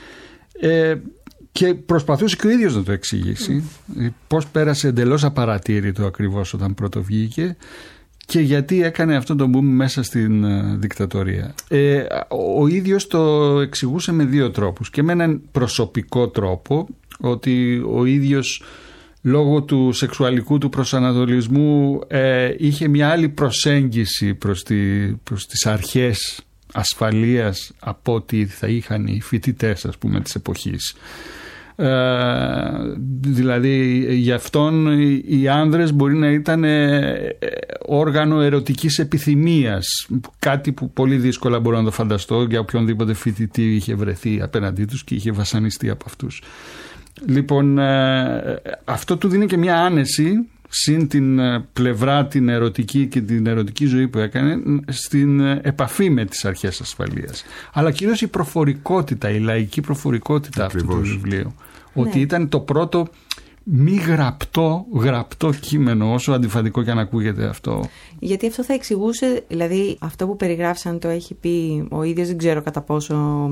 Και προσπαθούσε και ο ίδιος να το εξηγήσει πώς πέρασε εντελώς απαρατήρητο ακριβώς όταν πρώτο βγήκε και γιατί έκανε αυτό το boom μέσα στην δικτατορία. Ο ίδιος το εξηγούσε με 2 τρόπους, και με έναν προσωπικό τρόπο, ότι ο ίδιος λόγω του σεξουαλικού του προσανατολισμού είχε μια άλλη προσέγγιση προς τις αρχές ασφαλείας από ό,τι θα είχαν οι φοιτητές, ας πούμε, της εποχής. Δηλαδή για αυτόν οι άνδρες μπορεί να ήταν όργανο ερωτικής επιθυμίας, κάτι που πολύ δύσκολα μπορώ να το φανταστώ για οποιονδήποτε φοιτητή είχε βρεθεί απέναντί τους και είχε βασανιστεί από αυτούς. Λοιπόν, αυτό του δίνει και μια άνεση, συν την πλευρά την ερωτική και την ερωτική ζωή που έκανε, στην επαφή με τις αρχές ασφαλείας. Αλλά κυρίως η προφορικότητα, η λαϊκή προφορικότητα αυτού του βιβλίου. Ότι ήταν το πρώτο μη γραπτό κείμενο, όσο αντιφατικό και αν ακούγεται αυτό. Γιατί αυτό θα εξηγούσε, δηλαδή αυτό που περιγράφεις, αν το έχει πει ο ίδιος, δεν ξέρω κατά πόσο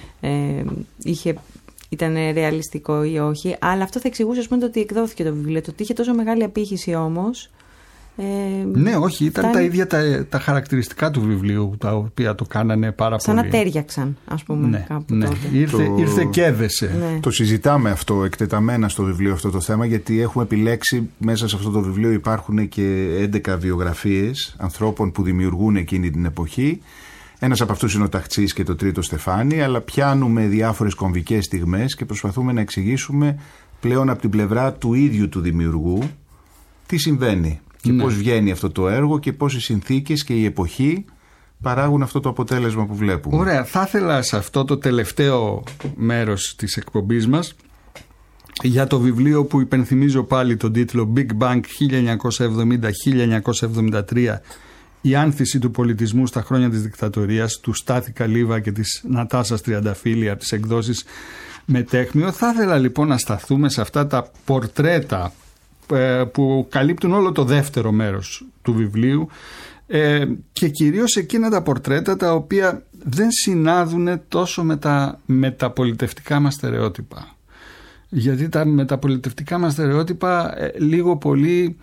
ήταν ρεαλιστικό ή όχι, αλλά αυτό θα εξηγούσε, ας πούμε, το ότι εκδόθηκε το βιβλίο, το ότι είχε τόσο μεγάλη απήχηση όμως. Ναι, όχι, ήταν τα ίδια τα χαρακτηριστικά του βιβλίου τα οποία το κάνανε πάρα σαν πολύ. Σαν να τέριαξαν, ας πούμε, κάπου τότε. Ήρθε και έδεσε. Ναι. Το συζητάμε αυτό εκτεταμένα στο βιβλίο αυτό το θέμα, γιατί έχουμε επιλέξει μέσα σε αυτό το βιβλίο, υπάρχουν και 11 βιογραφίες ανθρώπων που δημιουργούν εκείνη την εποχή. Ένας από αυτούς είναι ο Ταχτσής και το Τρίτο Στεφάνι, αλλά πιάνουμε διάφορες κομβικές στιγμές και προσπαθούμε να εξηγήσουμε πλέον από την πλευρά του ίδιου του δημιουργού τι συμβαίνει και πώς βγαίνει αυτό το έργο και πώς οι συνθήκες και η εποχή παράγουν αυτό το αποτέλεσμα που βλέπουμε. Ωραία, θα ήθελα σε αυτό το τελευταίο μέρος της εκπομπής μας, για το βιβλίο που υπενθυμίζω πάλι τον τίτλο Big Bang 1970-1973, η άνθηση του πολιτισμού στα χρόνια της δικτατορίας, του Στάθη Καλίβα και της Νατάσας Τριανταφύλλη από τις εκδόσεις Μετέχμιο. Θα ήθελα λοιπόν να σταθούμε σε αυτά τα πορτρέτα που καλύπτουν όλο το δεύτερο μέρος του βιβλίου, και κυρίως εκείνα τα πορτρέτα τα οποία δεν συνάδουν τόσο με τα μεταπολιτευτικά μας στερεότυπα. Γιατί τα μεταπολιτευτικά μας στερεότυπα λίγο πολύ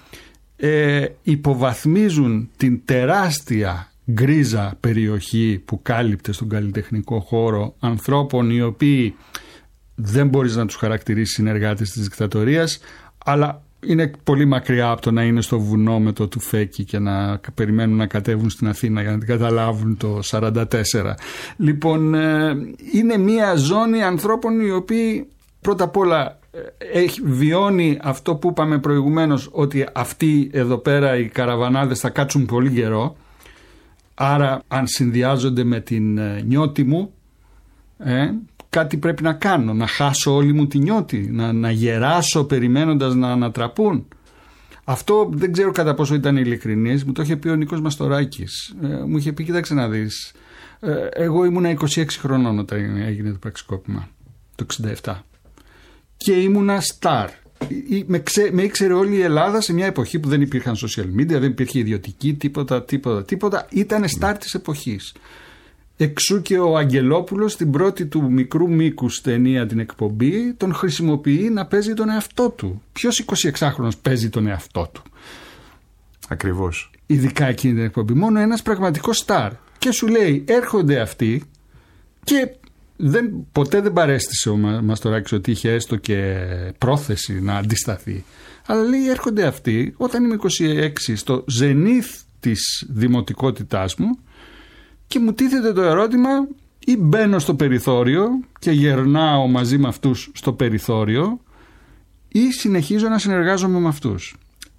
υποβαθμίζουν την τεράστια γκρίζα περιοχή που κάλυπτε στον καλλιτεχνικό χώρο ανθρώπων οι οποίοι δεν μπορείς να τους χαρακτηρίσεις συνεργάτες της δικτατορίας, αλλά είναι πολύ μακριά από το να είναι στο βουνό με το τουφέκι και να περιμένουν να κατέβουν στην Αθήνα για να την καταλάβουν το 1944. Λοιπόν, είναι μια ζώνη ανθρώπων οι οποίοι πρώτα απ' όλα βιώνει αυτό που είπαμε προηγουμένως, ότι αυτοί εδώ πέρα οι καραβανάδες θα κάτσουν πολύ καιρό, άρα αν συνδυάζονται με την νιώτη μου, κάτι πρέπει να κάνω, να χάσω όλη μου τη νιώτη, να γεράσω περιμένοντας να ανατραπούν. Αυτό δεν ξέρω κατά πόσο ήταν ειλικρινής, μου το είχε πει ο Νίκος Μαστοράκης. Μου είχε πει, κοίταξε να δεις, εγώ ήμουνα 26 χρονών όταν έγινε το πραξικόπημα το 1967 και ήμουνα στάρ. Με ήξερε όλη η Ελλάδα σε μια εποχή που δεν υπήρχαν social media, δεν υπήρχε ιδιωτική, τίποτα. Ήταν στάρ της εποχής. Εξού και ο Αγγελόπουλος στην πρώτη του μικρού μήκους ταινία, την εκπομπή, τον χρησιμοποιεί να παίζει τον εαυτό του. Ποιος 26χρονος παίζει τον εαυτό του? Ακριβώς. Ειδικά εκείνη την εκπομπή. Μόνο ένας πραγματικός στάρ. Και σου λέει, έρχονται αυτοί και ποτέ δεν παρέστησε ο Μαστοράκης ότι είχε έστω και πρόθεση να αντισταθεί. Αλλά λέει, έρχονται αυτοί όταν είμαι 26, στο ζενήθ της δημοτικότητάς μου, και μου τίθεται το ερώτημα, ή μπαίνω στο περιθώριο και γερνάω μαζί με αυτούς στο περιθώριο, ή συνεχίζω να συνεργάζομαι με αυτούς.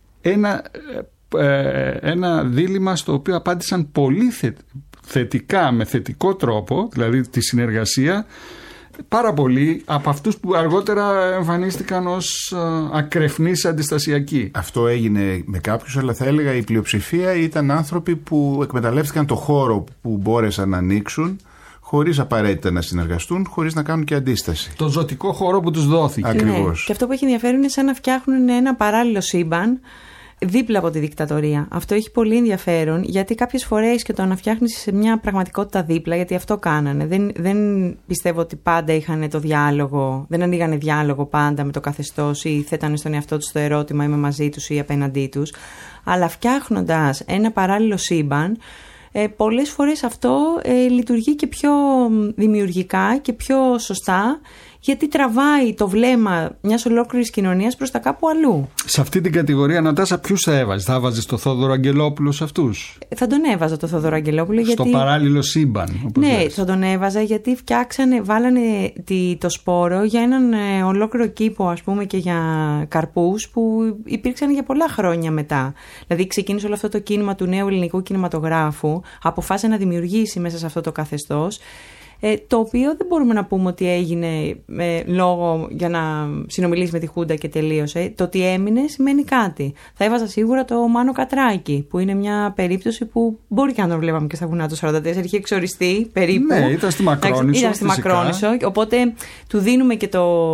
Ένα δίλημμα στο οποίο απάντησαν πολύ θετικά, με θετικό τρόπο, δηλαδή τη συνεργασία, πάρα πολλοί από αυτούς που αργότερα εμφανίστηκαν ως ακρεφνείς αντιστασιακοί. Αυτό έγινε με κάποιους, αλλά θα έλεγα η πλειοψηφία ήταν άνθρωποι που εκμεταλλεύτηκαν το χώρο που μπόρεσαν να ανοίξουν, χωρίς απαραίτητα να συνεργαστούν, χωρίς να κάνουν και αντίσταση. Το ζωτικό χώρο που τους δόθηκε. Ακριβώς. Ναι. Και αυτό που έχει ενδιαφέρον είναι σαν να φτιάχνουν ένα παράλληλο σύμπαν δίπλα από τη δικτατορία. Αυτό έχει πολύ ενδιαφέρον, γιατί κάποιες φορές και το να φτιάχνεις σε μια πραγματικότητα δίπλα, γιατί αυτό κάνανε. Δεν πιστεύω ότι πάντα είχαν το διάλογο, δεν ανοίγανε διάλογο πάντα με το καθεστώς ή θέτανε στον εαυτό τους το ερώτημα είμαι μαζί τους ή απέναντί τους. Αλλά φτιάχνοντας ένα παράλληλο σύμπαν, πολλές φορές αυτό λειτουργεί και πιο δημιουργικά και πιο σωστά, γιατί τραβάει το βλέμμα μιας ολόκληρης κοινωνίας προς τα κάπου αλλού. Σε αυτή την κατηγορία, Νατάσα, ποιους θα έβαζες? Θα έβαζες το Θόδωρο Αγγελόπουλο σε αυτούς? Θα τον έβαζα το Θόδωρο Αγγελόπουλο. Στο παράλληλο σύμπαν, όπως ναι, λες. θα τον έβαζα γιατί βάλανε το σπόρο για έναν ολόκληρο κήπο, ας πούμε, και για καρπούς που υπήρξαν για πολλά χρόνια μετά. Δηλαδή ξεκίνησε όλο αυτό το κίνημα του νέου ελληνικού κινηματογράφου, αποφάσισε να δημιουργήσει μέσα σε αυτό το καθεστώς, το οποίο δεν μπορούμε να πούμε ότι έγινε λόγο για να συνομιλήσει με τη Χούντα και τελείωσε. Το ότι έμεινε σημαίνει κάτι. Θα έβαζα σίγουρα το Μάνο Κατράκη, που είναι μια περίπτωση που μπορεί και να τον βλέπαμε και στα βουνά του 44. Είχε εξοριστεί περίπου. Ναι, ήταν στη Μακρόνισσο. Ήταν στη Μακρόνισσο. Οπότε του δίνουμε και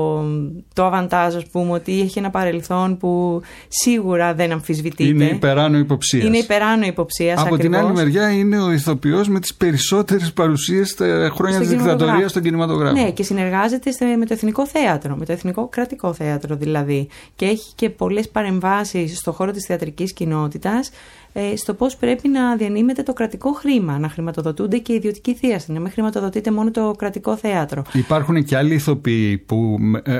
το αβαντάζ, ας πούμε, ότι έχει ένα παρελθόν που σίγουρα δεν αμφισβητείται. Είναι υπεράνω υποψίας. Είναι υπεράνω υποψίας. Από ακριβώς. την άλλη μεριά είναι ο ηθοποιός με τις περισσότερες παρουσίες τα χρόνια της δικτατορίας στον κινηματογράφο. Ναι, και συνεργάζεται με το Εθνικό Θέατρο, με το Εθνικό Κρατικό Θέατρο δηλαδή. Και έχει και πολλές παρεμβάσεις στον χώρο της θεατρικής κοινότητας, στο πώς πρέπει να διανύμεται το κρατικό χρήμα, να χρηματοδοτούνται και οι ιδιωτικοί θείαστοι, να μην χρηματοδοτείται μόνο το κρατικό θέατρο. Υπάρχουν και άλλοι ηθοποιοί που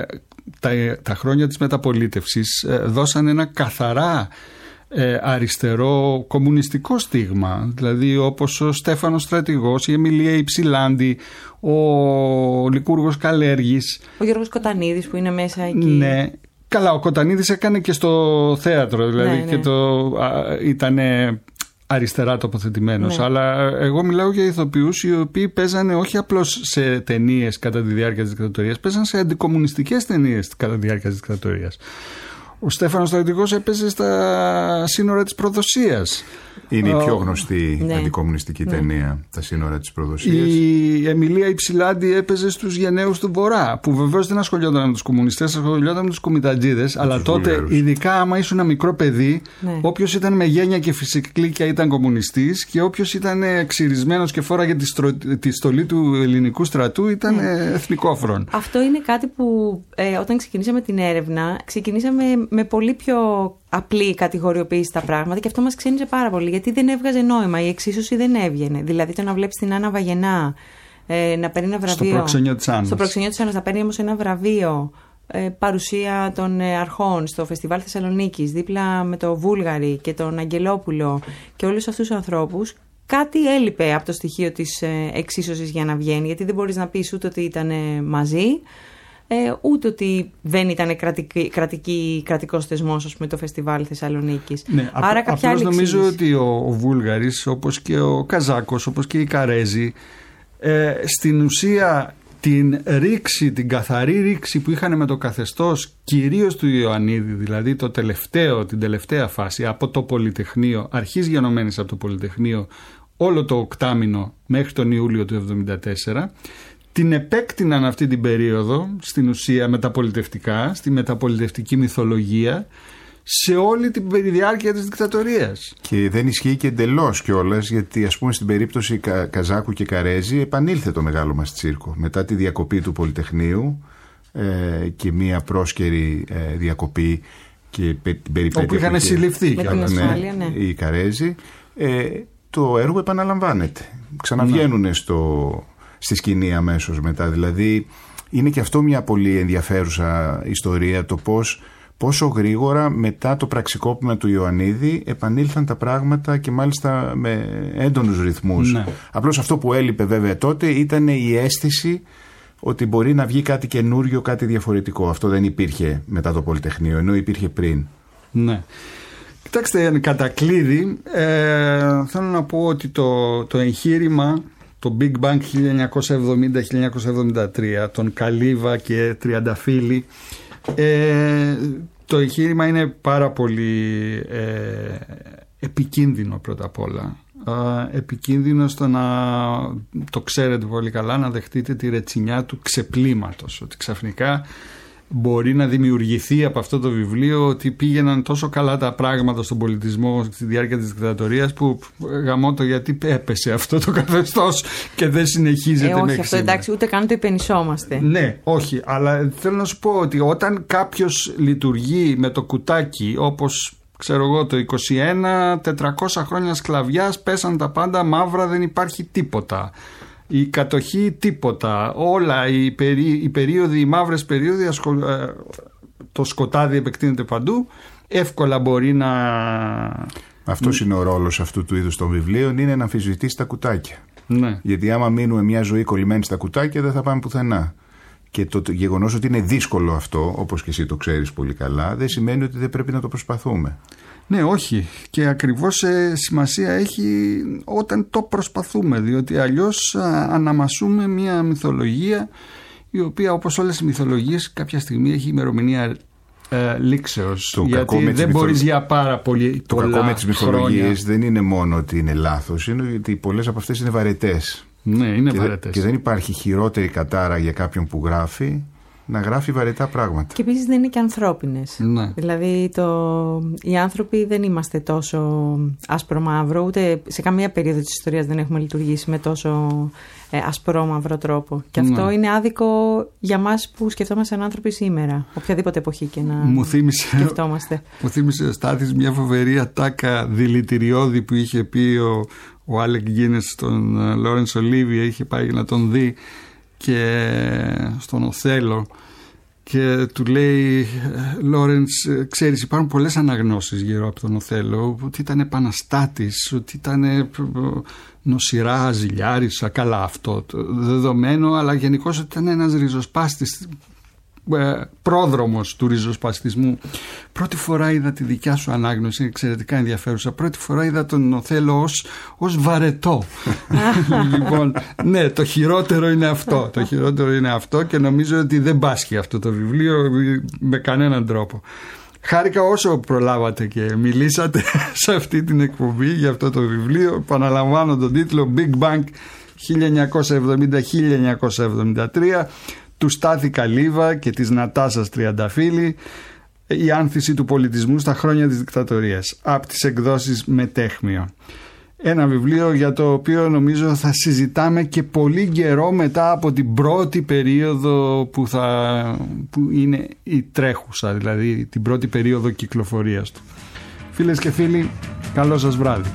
τα χρόνια της μεταπολίτευσης δώσαν ένα καθαρά αριστερό κομμουνιστικό στίγμα, δηλαδή όπως ο Στέφανος Στρατηγός, η Εμιλία Υψηλάντη, ο Λικούργος Καλέργης, ο Γιώργος Κοτανίδης που είναι μέσα εκεί. Ναι, καλά, ο Κοτανίδης έκανε και στο θέατρο, δηλαδή, ναι. και ήταν αριστερά τοποθετημένος, αλλά εγώ μιλάω για ηθοποιούς οι οποίοι παίζανε όχι απλώς σε ταινίες κατά τη διάρκεια της δικτατορίας, παίζαν σε αντικομμουνιστικές ταινίες κατά τη διάρκεια της δικτατορίας. Ο Στέφανος Στρατηγός έπαιζε στα σύνορα της προδοσίας. Είναι η πιο γνωστή αντικομμουνιστική ταινία, τα σύνορα της προδοσίας. Η Εμιλία Υψηλάντη έπαιζε στους γενναίους του Βορρά, που βεβαίως δεν ασχολιόταν με τους κομμουνιστές, ασχολιόταν με τους κομιτατζίδες, αλλά τότε, βουλγαρούς. Ειδικά άμα ήσουν ένα μικρό παιδί, όποιος ήταν με γένεια και φυσικλίκια ήταν κομμουνιστής, και όποιος ήταν ξυρισμένος και φόραγε τη στολή του ελληνικού στρατού ήταν εθνικόφρον. Αυτό είναι κάτι που όταν ξεκινήσαμε την έρευνα, ξεκινήσαμε με πολύ πιο απλή κατηγοριοποίηση στα πράγματα, και αυτό μας ξένιζε πάρα πολύ, γιατί δεν έβγαζε νόημα, η εξίσωση δεν έβγαινε. Δηλαδή το να βλέπεις την Άννα Βαγενά να παίρνει ένα βραβείο. Στο προξενιό της Άννας. Στο προξενιό της Άννας να παίρνει όμως ένα βραβείο, παρουσία των αρχών στο Φεστιβάλ Θεσσαλονίκης, δίπλα με το Βούλγαρη και τον Αγγελόπουλο και όλους αυτούς τους ανθρώπους. Κάτι έλειπε από το στοιχείο της εξίσωσης για να βγαίνει, γιατί δεν μπορείς να πεις ούτε ότι ήταν μαζί, ούτε ότι δεν ήταν κρατικός θεσμός, ας πούμε, το Φεστιβάλ Θεσσαλονίκης. Ναι, άρα κάποια άλλη νομίζω ότι ο Βούλγαρης, όπως και ο Καζάκος, όπως και η Καρέζη, στην ουσία την καθαρή ρήξη που είχαν με το καθεστώς, κυρίως του Ιωαννίδη, δηλαδή την τελευταία φάση από το Πολυτεχνείο, αρχής γενομένης από το Πολυτεχνείο, όλο το οκτάμινο μέχρι τον Ιούλιο του 1974, την επέκτηναν αυτή την περίοδο στην ουσία μεταπολιτευτικά, στη μεταπολιτευτική μυθολογία, σε όλη την διάρκεια της δικτατορίας. Και δεν ισχύει και εντελώς κιόλας, γιατί ας πούμε στην περίπτωση Καζάκου και Καρέζη επανήλθε το μεγάλο μας τσίρκο μετά τη διακοπή του Πολυτεχνείου και μία πρόσκαιρη διακοπή και περιπέτεια όπου είχαν συλληφθεί οι Καρέζοι. Το έργο επαναλαμβάνεται. Ξαναβγαίνουν στη σκηνή αμέσως μετά. Δηλαδή είναι και αυτό μια πολύ ενδιαφέρουσα ιστορία, το πόσο γρήγορα μετά το πραξικόπημα του Ιωαννίδη επανήλθαν τα πράγματα, και μάλιστα με έντονους ρυθμούς. Ναι. Απλώς αυτό που έλειπε βέβαια τότε ήταν η αίσθηση ότι μπορεί να βγει κάτι καινούριο, κάτι διαφορετικό. Αυτό δεν υπήρχε μετά το Πολυτεχνείο, ενώ υπήρχε πριν. Ναι. Κοιτάξτε, κατά κλείδι, θέλω να πω ότι το εγχείρημα, το Big Bang 1970-1973, τον Καλίβα και Τριανταφύλλη, το εγχείρημα είναι πάρα πολύ επικίνδυνο πρώτα απ' όλα. Επικίνδυνο στο να, το ξέρετε πολύ καλά, να δεχτείτε τη ρετσινιά του ξεπλήματος, ότι ξαφνικά μπορεί να δημιουργηθεί από αυτό το βιβλίο ότι πήγαιναν τόσο καλά τα πράγματα στον πολιτισμό στη διάρκεια της δικτατορίας, που γαμώτο γιατί έπεσε αυτό το καθεστώς και δεν συνεχίζεται μέχρι όχι, αυτό εντάξει, ούτε καν το υπενισόμαστε. Ναι, όχι, αλλά θέλω να σου πω ότι όταν κάποιος λειτουργεί με το κουτάκι, όπως ξέρω εγώ το 21, 400 χρόνια σκλαβιάς, πέσαν τα πάντα, μαύρα, δεν υπάρχει τίποτα. Η κατοχή τίποτα, όλα οι περίοδοι, οι μαύρες περίοδοι, το σκοτάδι επεκτείνεται παντού, εύκολα μπορεί να... Αυτός είναι ο ρόλος αυτού του είδους των βιβλίων, είναι να αμφισβητήσει τα κουτάκια. Ναι. Γιατί άμα μείνουμε μια ζωή κολλημένη στα κουτάκια δεν θα πάμε πουθενά. Και το γεγονός ότι είναι δύσκολο αυτό, όπως και εσύ το ξέρεις πολύ καλά, δεν σημαίνει ότι δεν πρέπει να το προσπαθούμε. Ναι, όχι. Και ακριβώς σημασία έχει όταν το προσπαθούμε, διότι αλλιώς αναμασούμε μια μυθολογία η οποία, όπως όλες οι μυθολογίες, κάποια στιγμή έχει ημερομηνία λήξεως. Γιατί δεν μπορείς για πάρα πολλά Το κακό με τις μυθολογίες δεν είναι μόνο ότι είναι λάθος, είναι ότι πολλές από αυτές είναι βαρετές. Ναι, είναι βαρετές. Και δεν υπάρχει χειρότερη κατάρα για κάποιον που γράφει να γράφει βαρετά πράγματα. Και επίσης δεν είναι και ανθρώπινες. Ναι. Δηλαδή οι άνθρωποι δεν είμαστε τόσο άσπρο-μαύρο, ούτε σε καμία περίοδο της ιστορίας δεν έχουμε λειτουργήσει με τόσο ασπρό-μαύρο τρόπο. Και αυτό είναι άδικο για μας που σκεφτόμαστε σαν άνθρωποι σήμερα, οποιαδήποτε εποχή και να σκεφτόμαστε. Μου θύμισε ο Στάθης μια φοβερή ατάκα δηλητηριώδη που είχε πει ο Άλεκ Γκίνες στον Λόρενς Ολίβιε, είχε πάει να τον δει και στον Οθέλο και του λέει, Λόρενς, ξέρεις, υπάρχουν πολλές αναγνώσεις γύρω από τον Οθέλο, ότι ήταν επαναστάτης, ότι ήταν νοσηρά, ζηλιάρης, καλά αυτό το δεδομένο, αλλά γενικώς ότι ήταν ένας ριζοσπάστης πρόδρομος του ριζοσπαστισμού. Πρώτη φορά είδα τη δικιά σου ανάγνωση, είναι εξαιρετικά ενδιαφέρουσα. Πρώτη φορά είδα τον Οθέλο ως βαρετό. Λοιπόν, ναι, το χειρότερο είναι αυτό. Το χειρότερο είναι αυτό και νομίζω ότι δεν πάσχει αυτό το βιβλίο με κανέναν τρόπο. Χάρηκα όσο προλάβατε και μιλήσατε σε αυτή την εκπομπή για αυτό το βιβλίο. Επαναλαμβάνω τον τίτλο Big Bang 1970-1973 του Στάθη Καλίβα και της Νατάσας Τριανταφύλλη, η άνθηση του πολιτισμού στα χρόνια της δικτατορίας, από τις εκδόσεις Μετέχμιο. Ένα βιβλίο για το οποίο νομίζω θα συζητάμε και πολύ καιρό μετά από την πρώτη περίοδο που είναι η τρέχουσα, δηλαδή την πρώτη περίοδο κυκλοφορίας του. Φίλες και φίλοι, καλό σας βράδυ.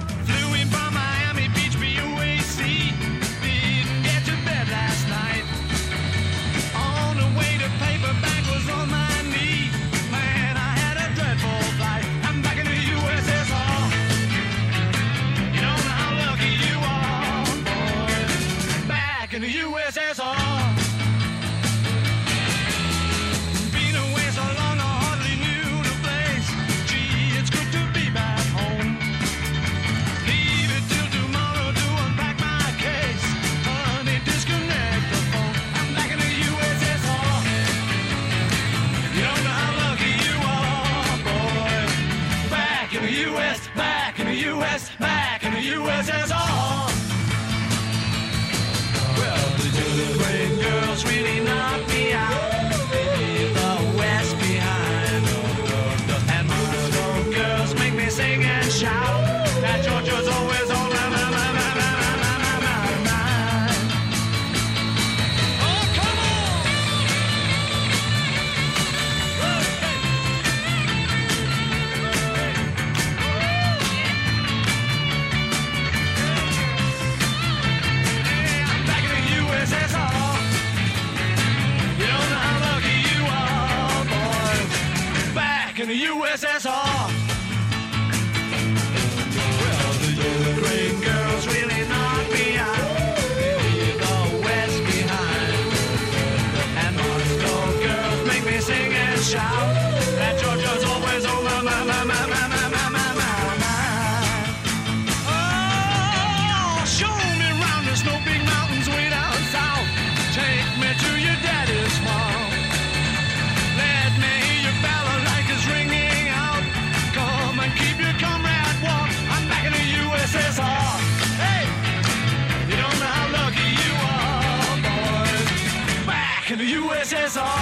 USSR.